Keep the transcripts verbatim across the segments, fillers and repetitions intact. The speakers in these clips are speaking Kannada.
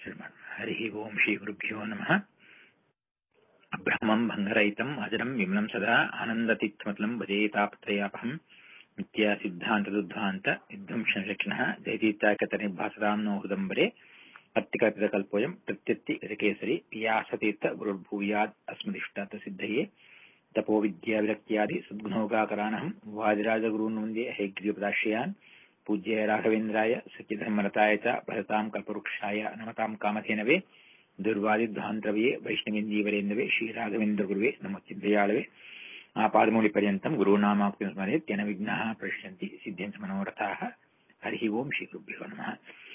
ಹರಿ ಓಂ ಶ್ರೀ ಗುರುಭ್ಯೋ ನಮಃ. ಅಬ್ರಹ್ಮಂ ಭಂಗರಹಿತಂ ಅಜರಂ ವಿಮಲಂ ಸದಾ ಆನಂದತೀರ್ಥಮತಲಂ ಭಜೇತಾಪತ್ರಯಾಪಹಂ ನಿತ್ಯ ಸಿದ್ಧಾಂತದುದ್ಧಾಂತ ವಿಧ್ವಂಸಲಕ್ಷಣಃ ಜಯತೀರ್ಥಾಕತನಿರ್ಭಾಸರಾಂ ನೋ ಹೃದಂಬರೆ ಅತ್ತಿಕಲ್ಪೋಯಂ ಪ್ರತ್ಯತ್ತಿ ಗಜಕೇಸರಿ ವ್ಯಾಸತೀರ್ಥ ಗುರುರ್ಭೂಯಾತ್ ಅಸ್ಮದಿಷ್ಟಾರ್ಥ ಸಿದ್ಧಯೇ ತಪೋ ವಿದ್ಯಾ ವಿರಕ್ತ್ಯಾದಿ ಸದ್ಗುಣೋಗಾಕರಾನಹಂ ವಾದಿರಾಜಗುರೂನ್ ವಂದೇ ಹಯಗ್ರೀವಪದಾಶ್ರಯಾನ್ ಪೂಜ್ಯ ರಾಘವೇಂದ್ರಾಯ ಸತ್ಯಧರ್ಮರತಾಯ ಚ ಭರತಾಂ ಕಲ್ಪವೃಕ್ಷಾಯ ನಮತಾಂ ಕಾಮಧೇನವೇ ದುರ್ವಾದಿಧ್ವಾಂತರವೇ ವೈಷ್ಣವೇಂದೀವರೇಂದವೇ ಶ್ರೀರಾಘವೇಂದ್ರ ಗುರುವೇ ನಮೋ ಚಿಂತೆಯಾಳವೇ ಆಪಾದಮೂಲಿ ಪರ್ಯಂತಂ ಗುರುನಾಮಾಕ್ತಿಂ ಸ್ಮರೇತ್ ಯನ ವಿಘ್ನಾಃ ಪ್ರಶ್ಯಂತಿ ಸಿದ್ಧ್ಯಂತ ಮನೋರಥಾಃ. ಹರಿ ಓಂ ಶ್ರೀ ಗುರುಭ್ಯೋ ನಮಃ.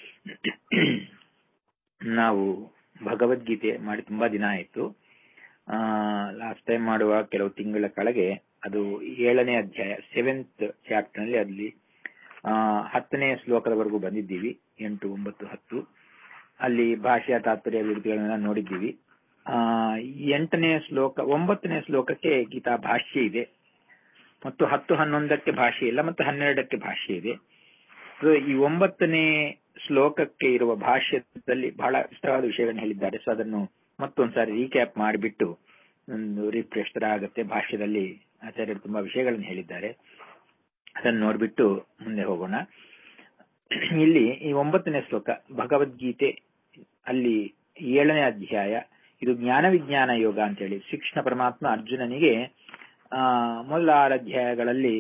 ನಾವು ಭಗವದ್ಗೀತೆ ಮಾಡಿ ತುಂಬಾ ದಿನ ಆಯಿತು. ಲಾಸ್ಟ್ ಟೈಮ್ ಮಾಡುವ ಕೆಲವು ತಿಂಗಳ ಕೆಳಗೆ ಅದು ಏಳನೇ ಅಧ್ಯಾಯ ಸೆವೆಂತ್ ಚಾಪ್ಟರ್ ನಲ್ಲಿ ಅಲ್ಲಿ ಆ ಹತ್ತನೇ ಶ್ಲೋಕದವರೆಗೂ ಬಂದಿದ್ದೀವಿ. ಎಂಟು ಒಂಬತ್ತು ಹತ್ತು ಅಲ್ಲಿ ಭಾಷೆಯ ತಾತ್ಪರ್ಯ ವಿರುದ್ಧಗಳನ್ನ ನೋಡಿದ್ದೀವಿ. ಆ ಎಂಟನೇ ಶ್ಲೋಕ ಒಂಬತ್ತನೇ ಶ್ಲೋಕಕ್ಕೆ ಗೀತಾ ಭಾಷ್ಯ ಇದೆ ಮತ್ತು ಹತ್ತು ಹನ್ನೊಂದಕ್ಕೆ ಭಾಷೆ ಇಲ್ಲ ಮತ್ತು ಹನ್ನೆರಡಕ್ಕೆ ಭಾಷೆ ಇದೆ. ಈ ಒಂಬತ್ತನೇ ಶ್ಲೋಕಕ್ಕೆ ಇರುವ ಭಾಷ್ಯದಲ್ಲಿ ಬಹಳ ಇಷ್ಟವಾದ ವಿಷಯಗಳನ್ನು ಹೇಳಿದ್ದಾರೆ. ಸೊ ಅದನ್ನು ಮತ್ತೊಂದ್ಸಾರಿ ರೀಕ್ಯಾಪ್ ಮಾಡಿಬಿಟ್ಟು ಒಂದು ರಿಫ್ರೆಶ್ ತರ ಆಗುತ್ತೆ. ಭಾಷ್ಯದಲ್ಲಿ ಆಚಾರ್ಯರು ತುಂಬಾ ವಿಷಯಗಳನ್ನು ಹೇಳಿದ್ದಾರೆ, ಅದನ್ನು ನೋಡ್ಬಿಟ್ಟು ಮುಂದೆ ಹೋಗೋಣ. ಇಲ್ಲಿ ಈ ಒಂಬತ್ತನೇ ಶ್ಲೋಕ ಭಗವದ್ಗೀತೆ ಅಲ್ಲಿ ಏಳನೇ ಅಧ್ಯಾಯ, ಇದು ಜ್ಞಾನ ವಿಜ್ಞಾನ ಯೋಗ ಅಂತ ಹೇಳಿ ಶ್ರೀಕೃಷ್ಣ ಪರಮಾತ್ಮ ಅರ್ಜುನನಿಗೆ ಆ ಮೊದಲ ಆರು ಅಧ್ಯಾಯಗಳಲ್ಲಿ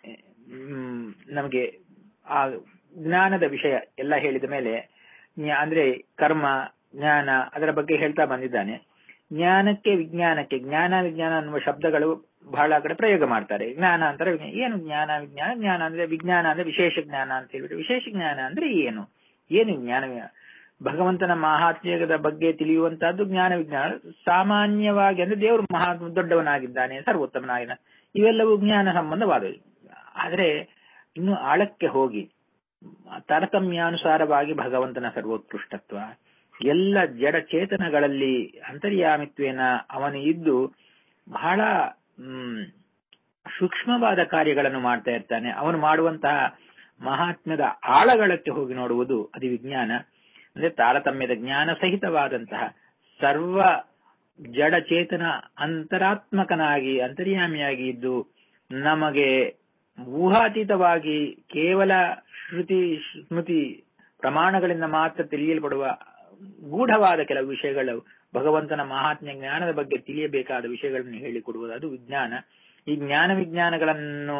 ನಮಗೆ ಆ ಜ್ಞಾನದ ವಿಷಯ ಎಲ್ಲ ಹೇಳಿದ ಮೇಲೆ ಅಂದ್ರೆ ಕರ್ಮ ಜ್ಞಾನ ಅದರ ಬಗ್ಗೆ ಹೇಳ್ತಾ ಬಂದಿದ್ದಾನೆ. ಜ್ಞಾನಕ್ಕೆ ವಿಜ್ಞಾನಕ್ಕೆ ಜ್ಞಾನ ವಿಜ್ಞಾನ ಅನ್ನುವ ಶಬ್ದಗಳು ಬಹಳ ಕಡೆ ಪ್ರಯೋಗ ಮಾಡ್ತಾರೆ. ಜ್ಞಾನ ಅಂತಾರೆ ಏನು ಜ್ಞಾನ ವಿಜ್ಞಾನ, ಜ್ಞಾನ ಅಂದ್ರೆ ವಿಜ್ಞಾನ ಅಂದ್ರೆ ವಿಶೇಷ ಜ್ಞಾನ ಅಂತ ಹೇಳ್ಬಿಟ್ಟು, ವಿಶೇಷ ಜ್ಞಾನ ಅಂದ್ರೆ ಏನು ಏನು ಜ್ಞಾನ, ಭಗವಂತನ ಮಹಾತ್ಮ್ಯದ ಬಗ್ಗೆ ತಿಳಿಯುವಂತಹದ್ದು ಜ್ಞಾನ ವಿಜ್ಞಾನ. ಸಾಮಾನ್ಯವಾಗಿ ಅಂದ್ರೆ ದೇವರು ಮಹಾ ದೊಡ್ಡವನಾಗಿದ್ದಾನೆ, ಸರ್ವೋತ್ತಮನಾಗಿದ್ದಾನೆ, ಇವೆಲ್ಲವೂ ಜ್ಞಾನ ಸಂಬಂಧವಾದವು. ಆದ್ರೆ ಇನ್ನು ಆಳಕ್ಕೆ ಹೋಗಿ ತಾರತಮ್ಯಾನುಸಾರವಾಗಿ ಭಗವಂತನ ಸರ್ವೋತ್ಕೃಷ್ಟತ್ವ, ಎಲ್ಲ ಜಡ ಚೇತನಗಳಲ್ಲಿ ಅಂತರ್ಯಾಮಿತ್ವೇನ ಅವನು ಇದ್ದು ಬಹಳ ಹ್ಮ್ ಸೂಕ್ಷ್ಮವಾದ ಕಾರ್ಯಗಳನ್ನು ಮಾಡ್ತಾ ಇರ್ತಾನೆ. ಅವನು ಮಾಡುವಂತಹ ಮಹಾತ್ಮ್ಯದ ಆಳಗಳಕ್ಕೆ ಹೋಗಿ ನೋಡುವುದು ಅದು ವಿಜ್ಞಾನ. ಅಂದ್ರೆ ತಾರತಮ್ಯದ ಜ್ಞಾನ ಸಹಿತವಾದಂತಹ ಸರ್ವ ಜಡ ಚೇತನ ಅಂತರಾತ್ಮಕನಾಗಿ ಅಂತರ್ಯಾಮಿಯಾಗಿ ಇದ್ದು ನಮಗೆ ಊಹಾತೀತವಾಗಿ ಕೇವಲ ಶ್ರುತಿ ಸ್ಮೃತಿ ಪ್ರಮಾಣಗಳಿಂದ ಮಾತ್ರ ತಿಳಿಯಲ್ಪಡುವ ಗೂಢವಾದ ಕೆಲವು ವಿಷಯಗಳು, ಭಗವಂತನ ಮಹಾತ್ಮ್ಯ ಜ್ಞಾನದ ಬಗ್ಗೆ ತಿಳಿಯಬೇಕಾದ ವಿಷಯಗಳನ್ನು ಹೇಳಿಕೊಡುವುದು ಅದು ವಿಜ್ಞಾನ. ಈ ಜ್ಞಾನ ವಿಜ್ಞಾನಗಳನ್ನು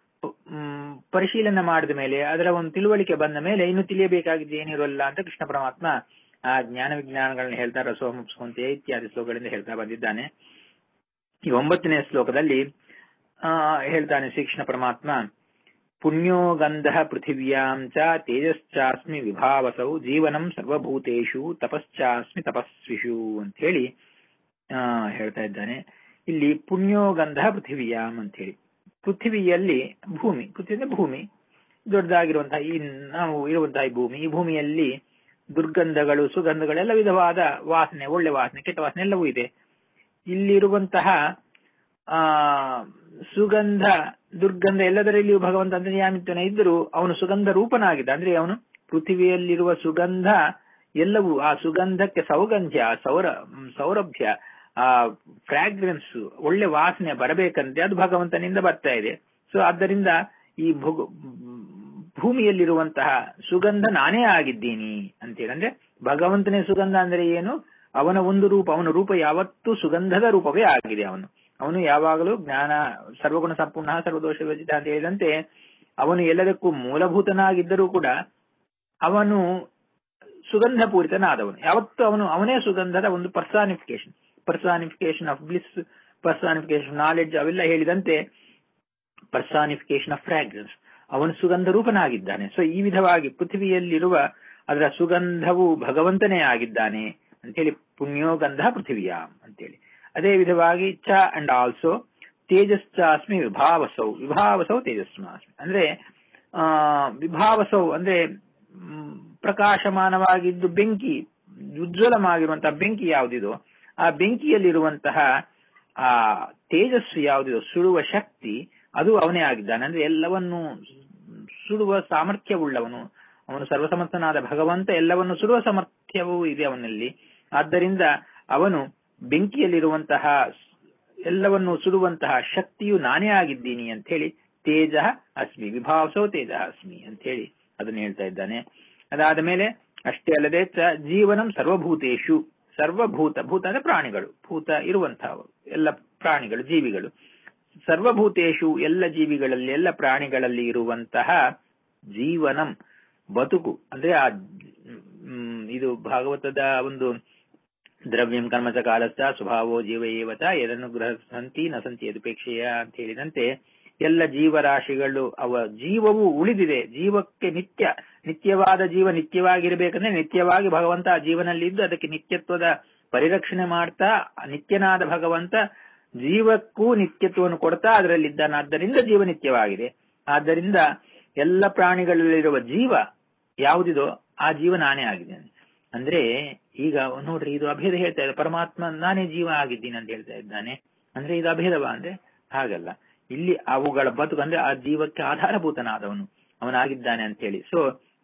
ಪರಿಶೀಲನೆ ಮಾಡಿದ ಮೇಲೆ ಅದರ ಒಂದು ತಿಳುವಳಿಕೆ ಬಂದ ಮೇಲೆ ಇನ್ನು ತಿಳಿಯಬೇಕಾಗಿದ್ದು ಏನಿರೋಲ್ಲ ಅಂತ ಕೃಷ್ಣ ಪರಮಾತ್ಮ ಆ ಜ್ಞಾನ ವಿಜ್ಞಾನಗಳನ್ನು ಹೇಳ್ತಾ ರಸೋಮುಪ್ಸ್ಕೊಂತೆ ಇತ್ಯಾದಿ ಶ್ಲೋಕಗಳಿಂದ ಹೇಳ್ತಾ ಬಂದಿದ್ದಾನೆ. ಈ ಒಂಬತ್ತನೇ ಶ್ಲೋಕದಲ್ಲಿ ಆ ಹೇಳ್ತಾನೆ ಶ್ರೀಕೃಷ್ಣ ಪರಮಾತ್ಮ, ಪುಣ್ಯೋ ಗಂಧ ಪೃಥಿವ್ಯಾಂ ಚ ತೇಜಶ್ಚಾಸ್ಮಿ ವಿಭಾವಸೌ ಜೀವನಂ ಸರ್ವಭೂತೇಷು ತಪಶ್ಚಾಸ್ಮಿ ತಪಸ್ವಿಷು ಅಂತ ಹೇಳಿ ಆ ಹೇಳ್ತಾ ಇದ್ದಾನೆ. ಇಲ್ಲಿ ಪುಣ್ಯೋ ಗಂಧ ಪೃಥಿವ್ಯಾಂ ಅಂತ ಹೇಳಿ, ಪೃಥಿವಿಯಲ್ಲಿ ಭೂಮಿ, ಪೃಥ್ವಿ ಅಂದ್ರೆ ಭೂಮಿ ದೊಡ್ಡದಾಗಿರುವಂತಹ ಈ ನಾವು ಇರುವಂತಹ ಈ ಭೂಮಿ, ಈ ಭೂಮಿಯಲ್ಲಿ ದುರ್ಗಂಧಗಳು ಸುಗಂಧಗಳು ಎಲ್ಲ ವಿಧವಾದ ವಾಸನೆ, ಒಳ್ಳೆ ವಾಸನೆ ಕೆಟ್ಟ ವಾಸನೆ ಎಲ್ಲವೂ ಇದೆ. ಇಲ್ಲಿರುವಂತಹ ಆ ಸುಗಂಧ ದುರ್ಗಂಧ ಎಲ್ಲದರಲ್ಲಿಯೂ ಭಗವಂತ ಅಂತರ್ಯಾಮಿತ್ವನ ಇದ್ದರೂ ಅವನು ಸುಗಂಧ ರೂಪನಾಗಿದ್ದ. ಅಂದ್ರೆ ಅವನು ಪೃಥಿವಿಯಲ್ಲಿರುವ ಸುಗಂಧ ಎಲ್ಲವೂ ಆ ಸುಗಂಧಕ್ಕೆ ಸೌಗಂಧ್ಯ ಸೌರ ಸೌರಭ್ಯ ಆ ಫ್ರಾಗ್ರೆನ್ಸ್ ಒಳ್ಳೆ ವಾಸನೆ ಬರಬೇಕಂತೆ ಅದು ಭಗವಂತನಿಂದ ಬರ್ತಾ ಇದೆ. ಸೊ ಆದ್ದರಿಂದ ಈ ಭೂಮಿಯಲ್ಲಿರುವಂತಹ ಸುಗಂಧ ನಾನೇ ಆಗಿದ್ದೀನಿ ಅಂತೇಳಿ, ಅಂದ್ರೆ ಭಗವಂತನೇ ಸುಗಂಧ ಅಂದ್ರೆ ಏನು, ಅವನ ಒಂದು ರೂಪ, ಅವನ ರೂಪ ಯಾವತ್ತೂ ಸುಗಂಧದ ರೂಪವೇ ಆಗಿದೆ. ಅವನು ಅವನು ಯಾವಾಗಲೂ ಜ್ಞಾನ ಸರ್ವಗುಣ ಸಂಪೂರ್ಣ ಸರ್ವದೋಷ ವಿವರ್ಜಿತ ಅಂತ ಹೇಳಿದಂತೆ ಅವನು ಎಲ್ಲದಕ್ಕೂ ಮೂಲಭೂತನಾಗಿದ್ದರೂ ಕೂಡ ಅವನು ಸುಗಂಧ ಪೂರಿತನಾದವನು. ಯಾವತ್ತೂ ಅವನು ಅವನೇ ಸುಗಂಧದ ಒಂದು personification personification of bliss, personification knowledge ಅವೆಲ್ಲ ಹೇಳಿದಂತೆ ಪರ್ಸಾನಿಫಿಕೇಶನ್ ಆಫ್ ಫ್ರಾಗ್ರೆನ್ಸ್, ಅವನು ಸುಗಂಧ ರೂಪನಾಗಿದ್ದಾನೆ. ಸೊ ಈ ವಿಧವಾಗಿ ಪೃಥ್ವಿಯಲ್ಲಿರುವ ಅದರ ಸುಗಂಧವು ಭಗವಂತನೇ ಆಗಿದ್ದಾನೆ ಅಂತೇಳಿ ಪುಣ್ಯೋ ಗಂಧ ಪೃಥಿವ್ಯಾಂ ಅಂತೇಳಿ. ಅದೇ ವಿಧವಾಗಿ ಚ ಅಂಡ್ ಆಲ್ಸೋ ತೇಜಶ್ಚಾಸ್ಮಿ ವಿಭಾವಸೌ, ವಿಭಾವಸೌ ತೇಜಸ್ಮಾಸ್ಮಿ ಅಂದ್ರೆ ಆ ವಿಭಾವಸೌ ಅಂದ್ರೆ ಪ್ರಕಾಶಮಾನವಾಗಿದ್ದು ಬೆಂಕಿ, ಉಜ್ವಲವಾಗಿರುವಂತಹ ಬೆಂಕಿ ಯಾವುದಿದೋ ಆ ಬೆಂಕಿಯಲ್ಲಿರುವಂತಹ ಆ ತೇಜಸ್ಸು ಯಾವುದಿದೋ ಸುಡುವ ಶಕ್ತಿ ಅದು ಅವನೇ ಆಗಿದ್ದಾನೆ. ಅಂದ್ರೆ ಎಲ್ಲವನ್ನು ಸುಡುವ ಸಾಮರ್ಥ್ಯವುಳ್ಳವನು, ಅವನು ಸರ್ವಸಮರ್ಥನಾದ ಭಗವಂತ ಎಲ್ಲವನ್ನು ಸುಡುವ ಸಾಮರ್ಥ್ಯವೂ ಇದೆ ಅವನಲ್ಲಿ. ಆದ್ದರಿಂದ ಅವನು ಬೆಂಕಿಯಲ್ಲಿರುವಂತಹ ಎಲ್ಲವನ್ನು ಸುಡುವಂತಹ ಶಕ್ತಿಯು ನಾನೇ ಆಗಿದ್ದೀನಿ ಅಂತ ಹೇಳಿ ತೇಜ ಅಸ್ಮಿ ವಿಭಾವಸೋ ತೇಜ ಅಸ್ಮಿ ಅಂತ ಹೇಳಿ ಅದನ್ನು ಹೇಳ್ತಾ ಇದ್ದಾನೆ. ಅದಾದ ಮೇಲೆ ಅಷ್ಟೇ ಅಲ್ಲದೆ ಚ ಜೀವನಂ ಸರ್ವಭೂತೇಶು, ಸರ್ವಭೂತ ಭೂತ ಅಂದ್ರೆ ಪ್ರಾಣಿಗಳು, ಭೂತ ಇರುವಂತಹ ಎಲ್ಲ ಪ್ರಾಣಿಗಳು ಜೀವಿಗಳು, ಸರ್ವಭೂತೇಶು ಎಲ್ಲ ಜೀವಿಗಳಲ್ಲಿ ಎಲ್ಲ ಪ್ರಾಣಿಗಳಲ್ಲಿ ಇರುವಂತಹ ಜೀವನಂ ಬದುಕು ಅಂದ್ರೆ ಆ ಇದು ಭಾಗವತದ ಒಂದು ದ್ರವ್ಯಂ ಕರ್ಮಚ ಕಾಲಸ್ಥ ಸ್ವಭಾವೋ ಜೀವ ಏವತ ಯದನ್ನು ಗ್ರಹ ಸಂತಿ ನ ಸಂತಿ ಯದುಪೇಕ್ಷೆಯ ಅಂತ ಹೇಳಿದಂತೆ ಎಲ್ಲ ಜೀವರಾಶಿಗಳು ಅವ ಜೀವವು ಉಳಿದಿದೆ. ಜೀವಕ್ಕೆ ನಿತ್ಯ ನಿತ್ಯವಾದ ಜೀವ ನಿತ್ಯವಾಗಿರ್ಬೇಕಂದ್ರೆ ನಿತ್ಯವಾಗಿ ಭಗವಂತ ಆ ಜೀವನಲ್ಲಿದ್ದು ಅದಕ್ಕೆ ನಿತ್ಯತ್ವದ ಪರಿರಕ್ಷಣೆ ಮಾಡ್ತಾ ನಿತ್ಯನಾದ ಭಗವಂತ ಜೀವಕ್ಕೂ ನಿತ್ಯತ್ವವನ್ನು ಕೊಡ್ತಾ ಅದರಲ್ಲಿದ್ದಾನಾದ್ದರಿಂದ ಜೀವ ನಿತ್ಯವಾಗಿದೆ. ಆದ್ದರಿಂದ ಎಲ್ಲ ಪ್ರಾಣಿಗಳಲ್ಲಿರುವ ಜೀವ ಯಾವುದಿದೋ ಆ ಜೀವ ನಾನೇ ಆಗಿದ್ದೇನೆ. ಅಂದ್ರೆ ಈಗ ನೋಡ್ರಿ, ಇದು ಅಭೇದ ಹೇಳ್ತಾ ಇದೆ. ಪರಮಾತ್ಮ ನಾನೇ ಜೀವ ಆಗಿದ್ದೀನಿ ಅಂತ ಹೇಳ್ತಾ ಇದ್ದಾನೆ. ಅಂದ್ರೆ ಇದು ಅಭೇದವಾ ಅಂದ್ರೆ ಹಾಗಲ್ಲ. ಇಲ್ಲಿ ಅವುಗಳ ಬದುಕು ಅಂದ್ರೆ ಆ ಜೀವಕ್ಕೆ ಆಧಾರಭೂತನಾದವನು ಅವನಾಗಿದ್ದಾನೆ ಅಂತ ಹೇಳಿ. ಸೊ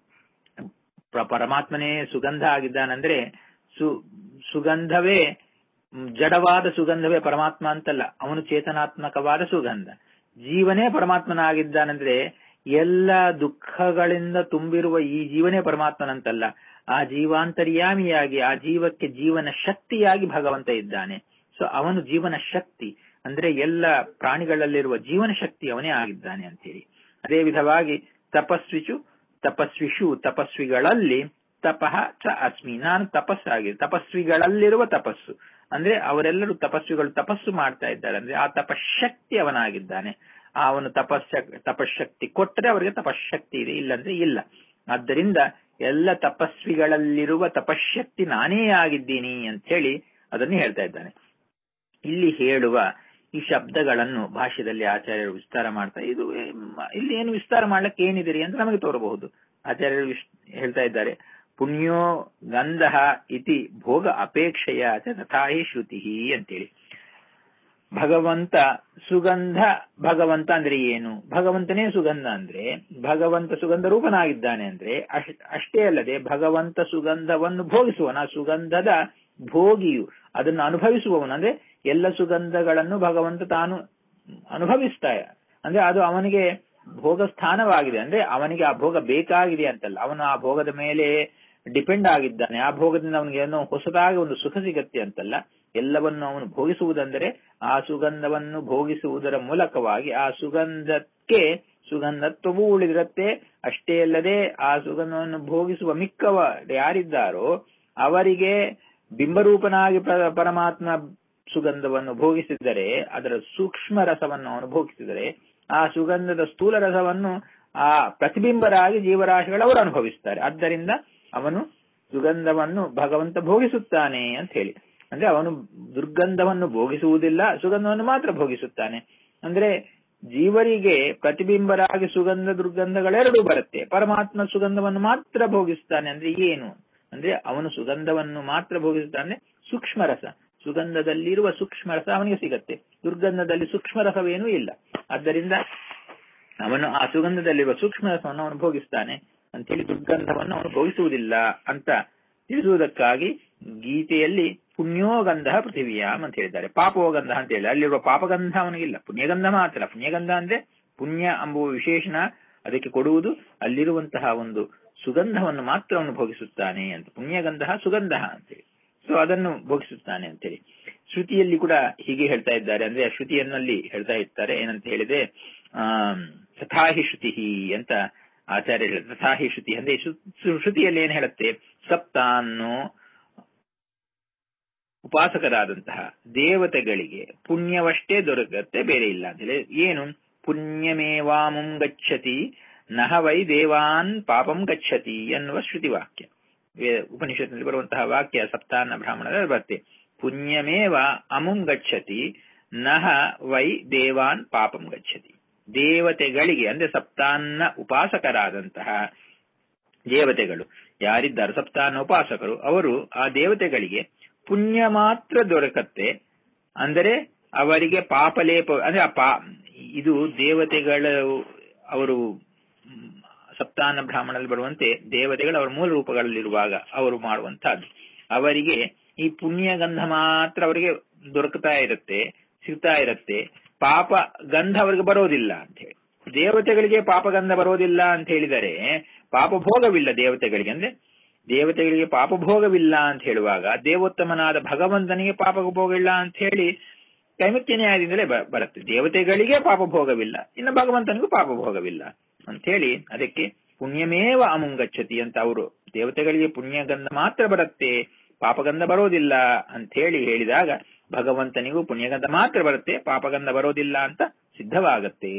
ಪರಮಾತ್ಮನೇ ಸುಗಂಧ ಆಗಿದ್ದಾನಂದ್ರೆ ಸು ಸುಗಂಧವೇ ಜಡವಾದ ಸುಗಂಧವೇ ಪರಮಾತ್ಮ ಅಂತಲ್ಲ, ಅವನು ಚೇತನಾತ್ಮಕವಾದ ಸುಗಂಧ. ಜೀವನೇ ಪರಮಾತ್ಮನಾಗಿದ್ದಾನಂದ್ರೆ ಎಲ್ಲ ದುಃಖಗಳಿಂದ ತುಂಬಿರುವ ಈ ಜೀವನೇ ಪರಮಾತ್ಮನಂತಲ್ಲ, ಆ ಜೀವಾಂತರ್ಯಾಮಿಯಾಗಿ ಆ ಜೀವಕ್ಕೆ ಜೀವನ ಶಕ್ತಿಯಾಗಿ ಭಗವಂತ ಇದ್ದಾನೆ. ಸೊ ಅವನು ಜೀವನ ಶಕ್ತಿ ಅಂದ್ರೆ ಎಲ್ಲ ಪ್ರಾಣಿಗಳಲ್ಲಿರುವ ಜೀವನ ಶಕ್ತಿ ಅವನೇ ಆಗಿದ್ದಾನೆ ಅಂತೇಳಿ. ಅದೇ ವಿಧವಾಗಿ ತಪಸ್ವಿಚು ತಪಸ್ವಿಷು ತಪಸ್ವಿಗಳಲ್ಲಿ ತಪಃ ಚ ಅಸ್ಮಿ, ನಾನು ತಪಸ್ಸಾಗಿ ತಪಸ್ವಿಗಳಲ್ಲಿರುವ ತಪಸ್ಸು ಅಂದ್ರೆ ಅವರೆಲ್ಲರೂ ತಪಸ್ವಿಗಳು ತಪಸ್ಸು ಮಾಡ್ತಾ ಇದ್ದಾರೆ ಅಂದ್ರೆ ಆ ತಪಶಕ್ತಿ ಅವನಾಗಿದ್ದಾನೆ. ಆ ಅವನು ತಪಸ್ಸ ತಪಶಕ್ತಿ ಕೊಟ್ಟರೆ ಅವರಿಗೆ ತಪಶಕ್ತಿ ಇದೆ, ಇಲ್ಲಂದ್ರೆ ಇಲ್ಲ. ಆದ್ದರಿಂದ ಎಲ್ಲ ತಪಸ್ವಿಗಳಲ್ಲಿರುವ ತಪಶಕ್ತಿ ನಾನೇ ಆಗಿದ್ದೀನಿ ಅಂತ ಹೇಳಿ ಅದನ್ನು ಹೇಳ್ತಾ ಇದ್ದಾನೆ. ಇಲ್ಲಿ ಹೇಳುವ ಈ ಶಬ್ದಗಳನ್ನು ಭಾಷ್ಯದಲ್ಲಿ ಆಚಾರ್ಯರು ವಿಸ್ತಾರ ಮಾಡ್ತಾ, ಇದು ಇಲ್ಲಿ ಏನು ವಿಸ್ತಾರ ಮಾಡ್ಲಿಕ್ಕೆ ಏನಿದೆ ಅಂತ ನಮಗೆ ತೋರಬಹುದು. ಆಚಾರ್ಯರು ಹೇಳ್ತಾ ಇದ್ದಾರೆ, ಪುಣ್ಯೋ ಗಂಧ ಇತಿ ಭೋಗ ಅಪೇಕ್ಷೆಯ ತಥಾಹಿ ಶ್ರುತಿ ಅಂತೇಳಿ. ಭಗವಂತ ಸುಗಂಧ, ಭಗವಂತ ಅಂದ್ರೆ ಏನು? ಭಗವಂತನೇ ಸುಗಂಧ ಅಂದ್ರೆ ಭಗವಂತ ಸುಗಂಧ ರೂಪನಾಗಿದ್ದಾನೆ ಅಂದ್ರೆ ಅಷ್ಟೇ ಅಲ್ಲದೆ ಭಗವಂತ ಸುಗಂಧವನ್ನು ಭೋಗಿಸುವನು, ಆ ಸುಗಂಧದ ಭೋಗಿಯು ಅದನ್ನು ಅನುಭವಿಸುವವನು. ಅಂದ್ರೆ ಎಲ್ಲ ಸುಗಂಧಗಳನ್ನು ಭಗವಂತ ತಾನು ಅನುಭವಿಸ್ತಾ ಅಂದ್ರೆ ಅದು ಅವನಿಗೆ ಭೋಗ ಸ್ಥಾನವಾಗಿದೆ. ಅಂದ್ರೆ ಅವನಿಗೆ ಆ ಭೋಗ ಬೇಕಾಗಿದೆ ಅಂತಲ್ಲ, ಅವನು ಆ ಭೋಗದ ಮೇಲೆ ಡಿಪೆಂಡ್ ಆಗಿದ್ದಾನೆ. ಆ ಭೋಗದಿಂದ ಅವನಿಗೆ ಏನೋ ಹೊಸದಾಗಿ ಒಂದು ಸುಖ ಸಿಗತ್ತೆ ಅಂತಲ್ಲ, ಎಲ್ಲವನ್ನು ಅವನು ಭೋಗಿಸುವುದಂದರೆ ಆ ಸುಗಂಧವನ್ನು ಭೋಗಿಸುವುದರ ಮೂಲಕವಾಗಿ ಆ ಸುಗಂಧಕ್ಕೆ ಸುಗಂಧತ್ವವೂ ಉಳಿದಿರುತ್ತೆ. ಅಷ್ಟೇ ಅಲ್ಲದೆ ಆ ಸುಗಂಧವನ್ನು ಭೋಗಿಸುವ ಮಿಕ್ಕವ ಯಾರಿದ್ದಾರೋ ಅವರಿಗೆ ಬಿಂಬರೂಪನಾಗಿ ಪರಮಾತ್ಮ ಸುಗಂಧವನ್ನು ಭೋಗಿಸಿದರೆ, ಅದರ ಸೂಕ್ಷ್ಮ ರಸವನ್ನು ಅವನು ಭೋಗಿಸಿದರೆ ಆ ಸುಗಂಧದ ಸ್ಥೂಲ ರಸವನ್ನು ಆ ಪ್ರತಿಬಿಂಬರಾಗಿ ಜೀವರಾಶಿಗಳವರು ಅನುಭವಿಸ್ತಾರೆ. ಆದ್ದರಿಂದ ಅವನು ಸುಗಂಧವನ್ನು ಭಗವಂತ ಭೋಗಿಸುತ್ತಾನೆ ಅಂತ ಹೇಳಿ. ಅಂದ್ರೆ ಅವನು ದುರ್ಗಂಧವನ್ನು ಭೋಗಿಸುವುದಿಲ್ಲ, ಸುಗಂಧವನ್ನು ಮಾತ್ರ ಭೋಗಿಸುತ್ತಾನೆ. ಅಂದ್ರೆ ಜೀವರಿಗೆ ಪ್ರತಿಬಿಂಬರಾಗಿ ಸುಗಂಧ ದುರ್ಗಂಧಗಳೆರಡೂ ಬರುತ್ತೆ, ಪರಮಾತ್ಮ ಸುಗಂಧವನ್ನು ಮಾತ್ರ ಭೋಗಿಸುತ್ತಾನೆ. ಅಂದ್ರೆ ಏನು ಅಂದ್ರೆ ಅವನು ಸುಗಂಧವನ್ನು ಮಾತ್ರ ಭೋಗಿಸುತ್ತಾನೆ, ಸೂಕ್ಷ್ಮ ರಸ ಸುಗಂಧದಲ್ಲಿರುವ ಸೂಕ್ಷ್ಮ ರಸ ಅವನಿಗೆ ಸಿಗತ್ತೆ, ದುರ್ಗಂಧದಲ್ಲಿ ಸೂಕ್ಷ್ಮ ರಸವೇನೂ ಇಲ್ಲ. ಆದ್ದರಿಂದ ಅವನು ಆ ಸುಗಂಧದಲ್ಲಿರುವ ಸೂಕ್ಷ್ಮ ರಸವನ್ನು ಅವನು ಭೋಗಿಸ್ತಾನೆ ಅಂತೇಳಿ ದುರ್ಗಂಧವನ್ನು ಅವನು ಭೋಗಿಸುವುದಿಲ್ಲ ಅಂತ ತಿಳಿಸುವುದಕ್ಕಾಗಿ ಗೀತೆಯಲ್ಲಿ ಪುಣ್ಯೋಗಂಧ ಪೃಥಿವಿಯಾಮ್ ಅಂತ ಹೇಳಿದ್ದಾರೆ. ಪಾಪೋಗಂಧ ಅಂತ ಹೇಳಿ ಅಲ್ಲಿರುವ ಪಾಪಗಂಧ ಅವನಿಗಿಲ್ಲ, ಪುಣ್ಯಗಂಧ ಮಾತ್ರ. ಪುಣ್ಯಗಂಧ ಅಂದ್ರೆ ಪುಣ್ಯ ಎಂಬುವ ವಿಶೇಷಣ ಅದಕ್ಕೆ ಕೊಡುವುದು, ಅಲ್ಲಿರುವಂತಹ ಒಂದು ಸುಗಂಧವನ್ನು ಮಾತ್ರ ಅವನು ಭೋಗಿಸುತ್ತಾನೆ ಅಂತ. ಪುಣ್ಯಗಂಧ ಸುಗಂಧ ಅಂತೇಳಿ, ಸೊ ಅದನ್ನು ಭೋಗಿಸುತ್ತಾನೆ ಅಂತೇಳಿ ಶ್ರುತಿಯಲ್ಲಿ ಕೂಡ ಹೀಗೆ ಹೇಳ್ತಾ ಇದ್ದಾರೆ. ಅಂದ್ರೆ ಆ ಶ್ರುತಿಯನ್ನಲ್ಲಿ ಹೇಳ್ತಾ ಇರ್ತಾರೆ ಏನಂತ ಹೇಳಿದ್ರೆ, ಆ ತಥಾಹಿ ಶ್ರುತಿ ಅಂತ ಆಚಾರ್ಯ ಹೇಳ. ತಥಾಹಿ ಶ್ರುತಿ ಅಂದ್ರೆ ಶ್ರುತಿಯಲ್ಲಿ ಏನ್ ಹೇಳುತ್ತೆ, ಸಪ್ತಾನ್ನೋ ಉಪಾಸಕರಾದಂತಹ ದೇವತೆಗಳಿಗೆ ಪುಣ್ಯವಷ್ಟೇ ದೊರಕತ್ತೆ, ಬೇರೆ ಇಲ್ಲ ಅಂತ ಹೇಳಿ. ಏನು ಪುಣ್ಯಮೇವಾಮುಂ ಗಚ್ಚತಿ ನಹ ವೈ ದೇವಾನ್ ಪಾಪಂ ಗಚ್ಚತಿ ಎನ್ನುವ ಶ್ರುತಿ ವಾಕ್ಯ, ಉಪನಿಷತ್ನಲ್ಲಿ ಬರುವಂತಹ ವಾಕ್ಯ ಸಪ್ತಾನ್ನ ಬ್ರಾಹ್ಮಣದಲ್ಲಿ ಬರುತ್ತೆ. ಪುಣ್ಯಮೇವ ಅಮುಂ ಗಚ್ಚತಿ ನಹ ವೈ ದೇವಾನ್ ಪಾಪಂ ಗಚ್ಚತಿ. ದೇವತೆಗಳಿಗೆ ಅಂದ್ರೆ ಸಪ್ತಾನ್ನ ಉಪಾಸಕರಾದಂತಹ ದೇವತೆಗಳು ಯಾರಿದ್ದಾರೆ, ಸಪ್ತಾನ್ನ ಉಪಾಸಕರು, ಅವರು ಆ ದೇವತೆಗಳಿಗೆ ಪುಣ್ಯ ಮಾತ್ರ ದೊರಕತ್ತೆ. ಅಂದರೆ ಅವರಿಗೆ ಪಾಪಲೇಪ ಅಂದ್ರೆ ಆ ಪಾ ಇದು ದೇವತೆಗಳು ಅವರು ಸಪ್ತಾನ್ನ ಬ್ರಾಹ್ಮಣಲ್ಲಿ ಬರುವಂತೆ ದೇವತೆಗಳು ಅವರ ಮೂಲ ರೂಪಗಳಲ್ಲಿರುವಾಗ ಅವರು ಮಾಡುವಂತಹದ್ದು. ಅವರಿಗೆ ಈ ಪುಣ್ಯ ಗಂಧ ಮಾತ್ರ ಅವರಿಗೆ ದೊರಕುತ್ತಾ ಇರುತ್ತೆ, ಸಿಗ್ತಾ ಇರುತ್ತೆ. ಪಾಪ ಗಂಧ ಅವರಿಗೆ ಬರೋದಿಲ್ಲ ಅಂತ ಹೇಳಿ. ದೇವತೆಗಳಿಗೆ ಪಾಪಗಂಧ ಬರೋದಿಲ್ಲ ಅಂತ ಹೇಳಿದರೆ ಪಾಪಭೋಗವಿಲ್ಲ ದೇವತೆಗಳಿಗೆ. ಅಂದ್ರೆ ದೇವತೆಗಳಿಗೆ ಪಾಪಭೋಗವಿಲ್ಲ ಅಂತ ಹೇಳುವಾಗ ದೇವೋತ್ತಮನಾದ ಭಗವಂತನಿಗೆ ಪಾಪಭೋಗ ಇಲ್ಲ ಅಂತ ಹೇಳಿ ಕೈಮುತ್ಯ ನ್ಯಾಯದಿಂದಲೇ ಬರುತ್ತೆ. ದೇವತೆಗಳಿಗೆ ಪಾಪಭೋಗವಿಲ್ಲ, ಇನ್ನು ಭಗವಂತನಿಗೂ ಪಾಪಭೋಗವಿಲ್ಲ ಅಂತ ಹೇಳಿ ಅದಕ್ಕೆ ಪುಣ್ಯಮೇವ ಅಮುಂಗಚ್ಚತಿ ಅಂತ ಅವರು ದೇವತೆಗಳಿಗೆ ಪುಣ್ಯಗಂಧ ಮಾತ್ರ ಬರುತ್ತೆ, ಪಾಪಗಂಧ ಬರೋದಿಲ್ಲ ಅಂತ ಹೇಳಿ ಹೇಳಿದಾಗ ಭಗವಂತನಿಗೂ ಪುಣ್ಯಗಂಧ ಮಾತ್ರ ಬರುತ್ತೆ, ಪಾಪಗಂಧ ಬರೋದಿಲ್ಲ ಅಂತ ಸಿದ್ಧವಾಗತ್ತೆ.